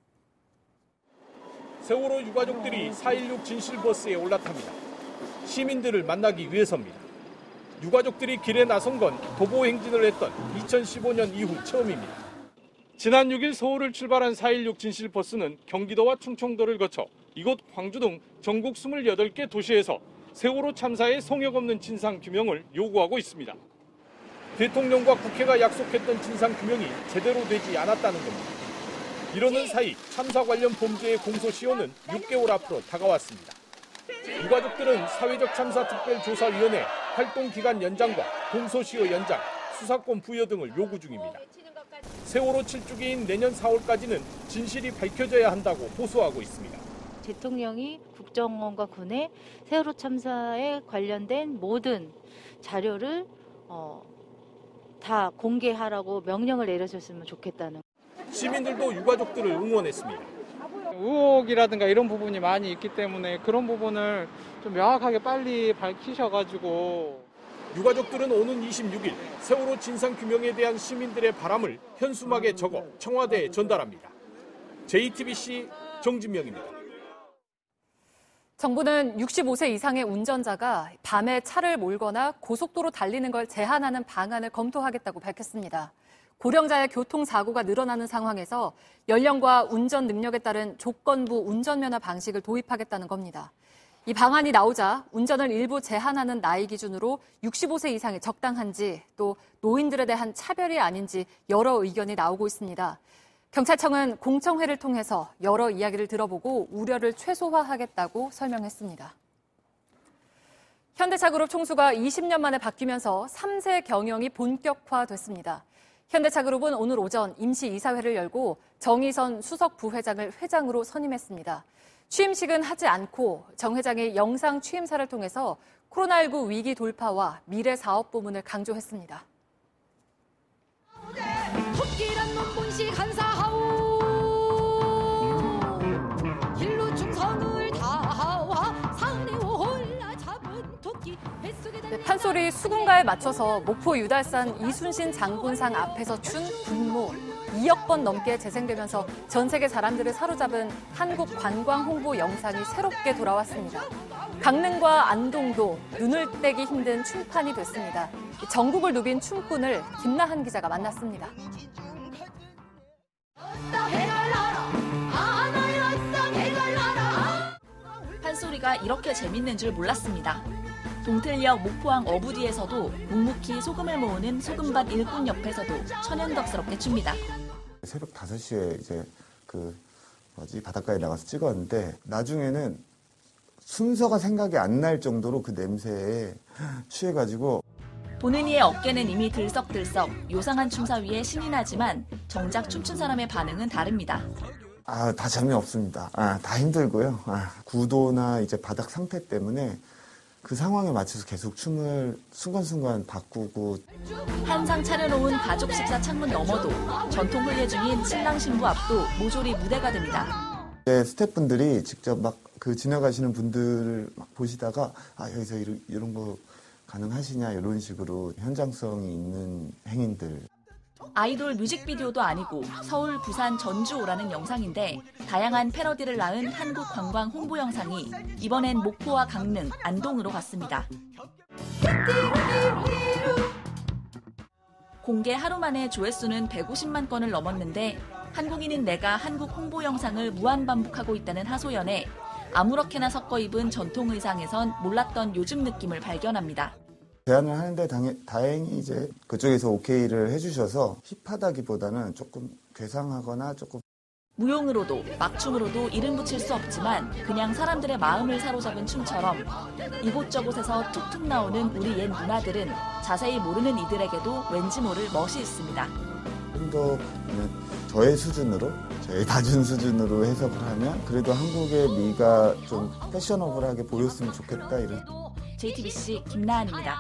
세월호 유가족들이 사일육 진실버스에 올라탑니다. 시민들을 만나기 위해서입니다. 유가족들이 길에 나선 건 도보 행진을 했던 이천십오 년 이후 처음입니다. 지난 육 일 서울을 출발한 사일육 진실버스는 경기도와 충청도를 거쳐 이곳 광주 등 전국 이십팔 개 도시에서 세월호 참사의 성역 없는 진상규명을 요구하고 있습니다. 대통령과 국회가 약속했던 진상규명이 제대로 되지 않았다는 겁니다. 이러는 사이 참사 관련 범죄의 공소시효는 육 개월 앞으로 다가왔습니다. 유가족들은 사회적 참사 특별조사위원회 활동기간 연장과 공소시효 연장, 수사권 부여 등을 요구 중입니다. 세월호 칠 주기인 내년 사월까지는 진실이 밝혀져야 한다고 호소하고 있습니다. 대통령이 국정원과 군에 세월호 참사에 관련된 모든 자료를 어, 다 공개하라고 명령을 내려줬으면 좋겠다는. 시민들도 유가족들을 응원했습니다. 의혹이라든가 이런 부분이 많이 있기 때문에 그런 부분을 좀 명확하게 빨리 밝히셔가지고. 유가족들은 오는 이십육 일 세월호 진상규명에 대한 시민들의 바람을 현수막에 적어 청와대에 전달합니다. 제이티비씨 정진명입니다. 정부는 육십오 세 이상의 운전자가 밤에 차를 몰거나 고속도로 달리는 걸 제한하는 방안을 검토하겠다고 밝혔습니다. 고령자의 교통사고가 늘어나는 상황에서 연령과 운전 능력에 따른 조건부 운전면허 방식을 도입하겠다는 겁니다. 이 방안이 나오자 운전을 일부 제한하는 나이 기준으로 육십오 세 이상이 적당한지 또 노인들에 대한 차별이 아닌지 여러 의견이 나오고 있습니다. 경찰청은 공청회를 통해서 여러 이야기를 들어보고 우려를 최소화하겠다고 설명했습니다. 현대차그룹 총수가 이십 년 만에 바뀌면서 삼 세 경영이 본격화됐습니다. 현대차그룹은 오늘 오전 임시이사회를 열고 정의선 수석 부회장을 회장으로 선임했습니다. 취임식은 하지 않고 정 회장이 영상 취임사를 통해서 코로나십구 위기 돌파와 미래 사업 부문을 강조했습니다. 토끼란 놈 본시 간사하오 일루 충성을 다하와 산에 올라 잡은 토끼 뱃속에 네, 판소리 수군가에 맞춰서 목포 유달산 이순신 장군상 앞에서 춘 분모 이억 번 넘게 재생되면서 전 세계 사람들을 사로잡은 한국 관광 홍보 영상이 새롭게 돌아왔습니다. 강릉과 안동도 눈을 떼기 힘든 춤판이 됐습니다. 전국을 누빈 춤꾼을 김나한 기자가 만났습니다. 판소리가 이렇게 재밌는 줄 몰랐습니다. 동틀역 목포항 어부디에서도 묵묵히 소금을 모으는 소금밭 일꾼 옆에서도 천연덕스럽게 춥니다. 새벽 다섯 시에 이제 그 뭐지 바닷가에 나가서 찍었는데 나중에는 순서가 생각이 안 날 정도로 그 냄새에 취해가지고. 보는 이의 어깨는 이미 들썩들썩 요상한 춤사 위에 신이 나지만 정작 춤춘 사람의 반응은 다릅니다. 아, 다 재미없습니다. 아, 다 힘들고요. 아, 구도나 이제 바닥 상태 때문에 그 상황에 맞춰서 계속 춤을 순간순간 바꾸고. 한상 차려놓은 가족 식사 창문 너머도 전통 훈례 중인 신랑 신부 앞도 모조리 무대가 됩니다. 네, 스태프분들이 직접 막 그 지나가시는 분들을 막 보시다가 아 여기서 이런, 이런 거 가능하시냐 이런 식으로 현장성이 있는 행인들. 아이돌 뮤직비디오도 아니고 서울, 부산, 전주 오라는 영상인데 다양한 패러디를 낳은 한국 관광 홍보 영상이 이번엔 목포와 강릉, 안동으로 갔습니다. 공개 하루 만에 조회수는 백오십만 건을 넘었는데 한국인인 내가 한국 홍보 영상을 무한 반복하고 있다는 하소연에 아무렇게나 섞어 입은 전통 의상에선 몰랐던 요즘 느낌을 발견합니다. 제안을 하는데 당해, 다행히 이제 그쪽에서 오케이를 해주셔서 힙하다기보다는 조금 괴상하거나 조금 무용으로도 막춤으로도 이름 붙일 수 없지만 그냥 사람들의 마음을 사로잡은 춤처럼 이곳저곳에서 툭툭 나오는 우리 옛 문화들은 자세히 모르는 이들에게도 왠지 모를 멋이 있습니다. 좀 더 저의 수준으로, 저의 낮은 수준으로 해석을 하면 그래도 한국의 미가 좀 패셔너블하게 보였으면 좋겠다 이런. 제이티비씨 김나은입니다.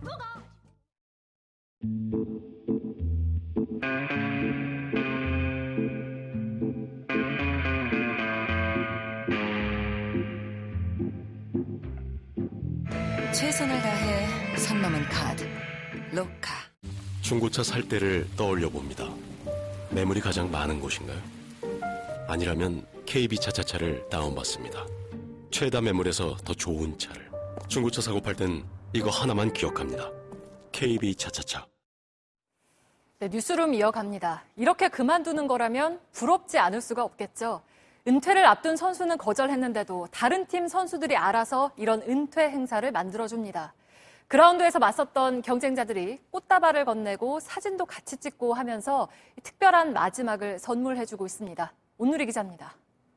최선을 다해 선 넘은 카드, 로카. 중고차 살 때를 떠올려 봅니다. 매물이 가장 많은 곳인가요? 아니라면 케이비 차차차를 다운받습니다. 최다 매물에서 더 좋은 차를. 중고차 사고 팔 땐 이거 하나만 기억합니다. 케이비 차차차. 네, 뉴스룸 이어갑니다. 이렇게 그만두는 거라면 부럽지 않을 수가 없겠죠. 은퇴를 앞둔 선수는 거절했는데도 다른 팀 선수들이 알아서 이런 은퇴 행사를 만들어줍니다. 그라운드에서 맞섰던 경쟁자들이 꽃다발을 건네고 사진도 같이 찍고 하면서 특별한 마지막을 선물해주고 있습니다. 온누리 기자입니다.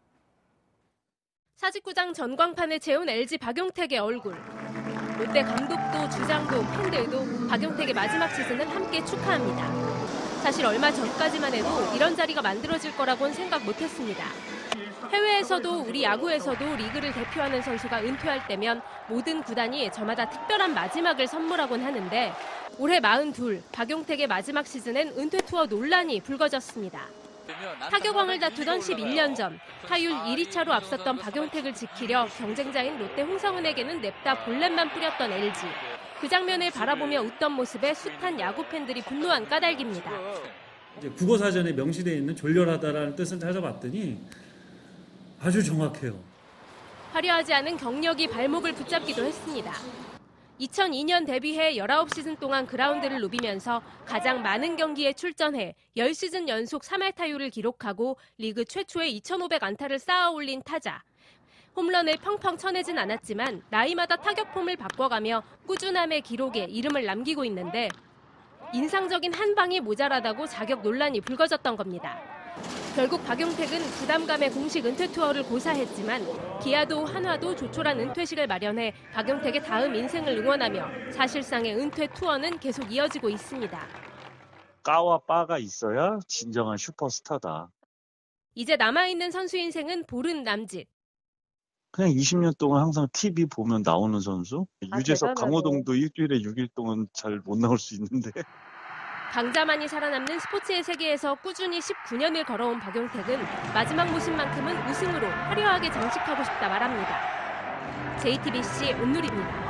사직구장 전광판에 채운 엘지 박용택의 얼굴. 롯데 감독도 주장도 팬들도 박용택의 마지막 시즌을 함께 축하합니다. 사실 얼마 전까지만 해도 이런 자리가 만들어질 거라고는 생각 못했습니다. 해외에서도 우리 야구에서도 리그를 대표하는 선수가 은퇴할 때면 모든 구단이 저마다 특별한 마지막을 선물하곤 하는데 올해 마흔둘 박용택의 마지막 시즌엔 은퇴 투어 논란이 불거졌습니다. 타격왕을 다투던 십일 년 전 타율 일 위 차로 앞섰던 박용택을 지키려 경쟁자인 롯데 홍성은에게는 냅다 볼넷만 뿌렸던 엘지. 그 장면을 바라보며 웃던 모습에 숱한 야구 팬들이 분노한 까닭입니다. 이제 국어사전에 명시되어 있는 졸렬하다라는 뜻을 찾아봤더니 아주 정확해요. 화려하지 않은 경력이 발목을 붙잡기도 했습니다. 이천이 년 데뷔해 열아홉 시즌 동안 그라운드를 누비면서 가장 많은 경기에 출전해 십 시즌 연속 삼 할 타율을 기록하고 리그 최초의 이천오백 안타를 쌓아 올린 타자. 홈런을 펑펑 쳐내진 않았지만 나이마다 타격 폼을 바꿔가며 꾸준함의 기록에 이름을 남기고 있는데 인상적인 한 방이 모자라다고 자격 논란이 불거졌던 겁니다. 결국 박용택은 부담감에 공식 은퇴 투어를 고사했지만 기아도 한화도 조촐한 은퇴식을 마련해 박용택의 다음 인생을 응원하며 사실상의 은퇴 투어는 계속 이어지고 있습니다. 까와 빠가 있어야 진정한 슈퍼스타다. 이제 남아있는 선수 인생은 보른 남짓. 그냥 이십 년 동안 항상 티비 보면 나오는 선수? 아, 유재석, 대단하죠. 강호동도 일주일에 육 일 동안 잘 못 나올 수 있는데. 강자만이 살아남는 스포츠의 세계에서 꾸준히 십구 년을 걸어온 박용택은 마지막 모습만큼은 우승으로 화려하게 장식하고 싶다 말합니다. 제이티비씨 온누리입니다.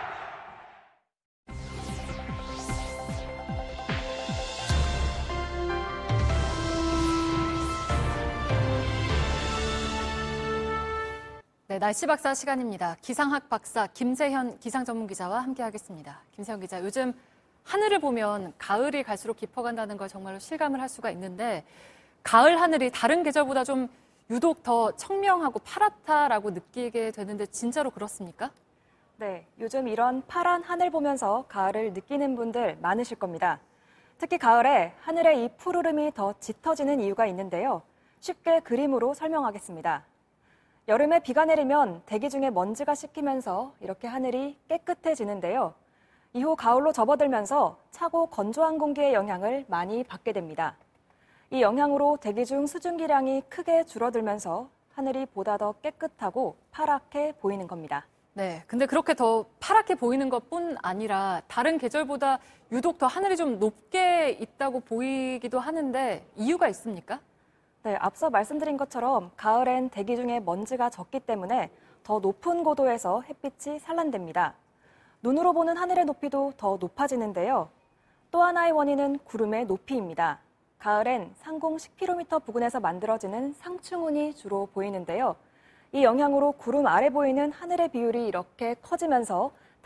네, 날씨 박사 시간입니다. 기상학 박사 김세현 기상전문기자와 함께하겠습니다. 김세현 기자, 요즘 하늘을 보면 가을이 갈수록 깊어간다는 걸 정말로 실감을 할 수가 있는데 가을 하늘이 다른 계절보다 좀 유독 더 청명하고 파랗다라고 느끼게 되는데 진짜로 그렇습니까? 네, 요즘 이런 파란 하늘 보면서 가을을 느끼는 분들 많으실 겁니다. 특히 가을에 하늘의 이 푸르름이 더 짙어지는 이유가 있는데요. 쉽게 그림으로 설명하겠습니다. 여름에 비가 내리면 대기 중에 먼지가 씻기면서 이렇게 하늘이 깨끗해지는데요. 이후 가을로 접어들면서 차고 건조한 공기의 영향을 많이 받게 됩니다. 이 영향으로 대기 중 수증기량이 크게 줄어들면서 하늘이 보다 더 깨끗하고 파랗게 보이는 겁니다. 네, 근데 그렇게 더 파랗게 보이는 것뿐 아니라 다른 계절보다 유독 더 하늘이 좀 높게 있다고 보이기도 하는데 이유가 있습니까? 네, 앞서 말씀드린 것처럼 가을엔 대기 중에 먼지가 적기 때문에 더 높은 고도에서 햇빛이 산란됩니다. 눈으로 보는 하늘의 높이도 더 높아지는데요. 또 하나의 원인은 구름의 높이입니다. 가을엔 상공 십 킬로미터 부근에서 만들어지는 상충운이 주로 보이는데요. 이 영향으로 구름 아래 보이는 하늘의 비율이 이렇게 커지면서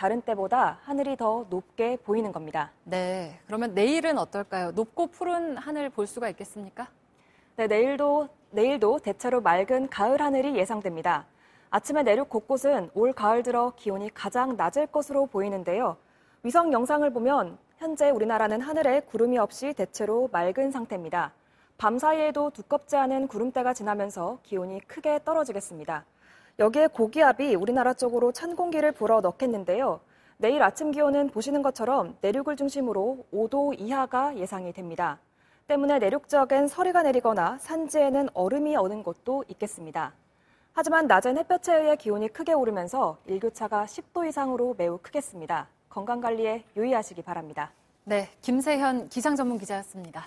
다른 때보다 하늘이 더 높게 보이는 겁니다. 네, 그러면 내일은 어떨까요? 높고 푸른 하늘 볼 수가 있겠습니까? 네, 내일도, 내일도 대체로 맑은 가을 하늘이 예상됩니다. 아침에 내륙 곳곳은 올 가을 들어 기온이 가장 낮을 것으로 보이는데요. 위성 영상을 보면 현재 우리나라는 하늘에 구름이 없이 대체로 맑은 상태입니다. 밤 사이에도 두껍지 않은 구름대가 지나면서 기온이 크게 떨어지겠습니다. 여기에 고기압이 우리나라 쪽으로 찬 공기를 불어넣겠는데요. 내일 아침 기온은 보시는 것처럼 내륙을 중심으로 오 도 이하가 예상이 됩니다. 때문에 내륙 지역엔 서리가 내리거나 산지에는 얼음이 어는 곳도 있겠습니다. 하지만 낮엔 햇볕에 의해 기온이 크게 오르면서 일교차가 십 도 이상으로 매우 크겠습니다. 건강관리에 유의하시기 바랍니다. 네, 김세현 기상전문기자였습니다.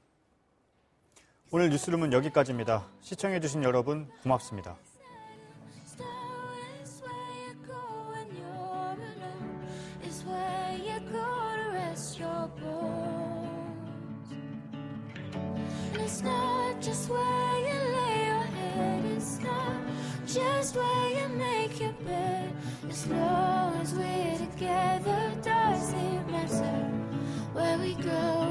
오늘 뉴스룸은 여기까지입니다. 시청해주신 여러분 고맙습니다. It's not just where you lay your head, it's not just where you make your bed. As long as we're together, does it matter where we go?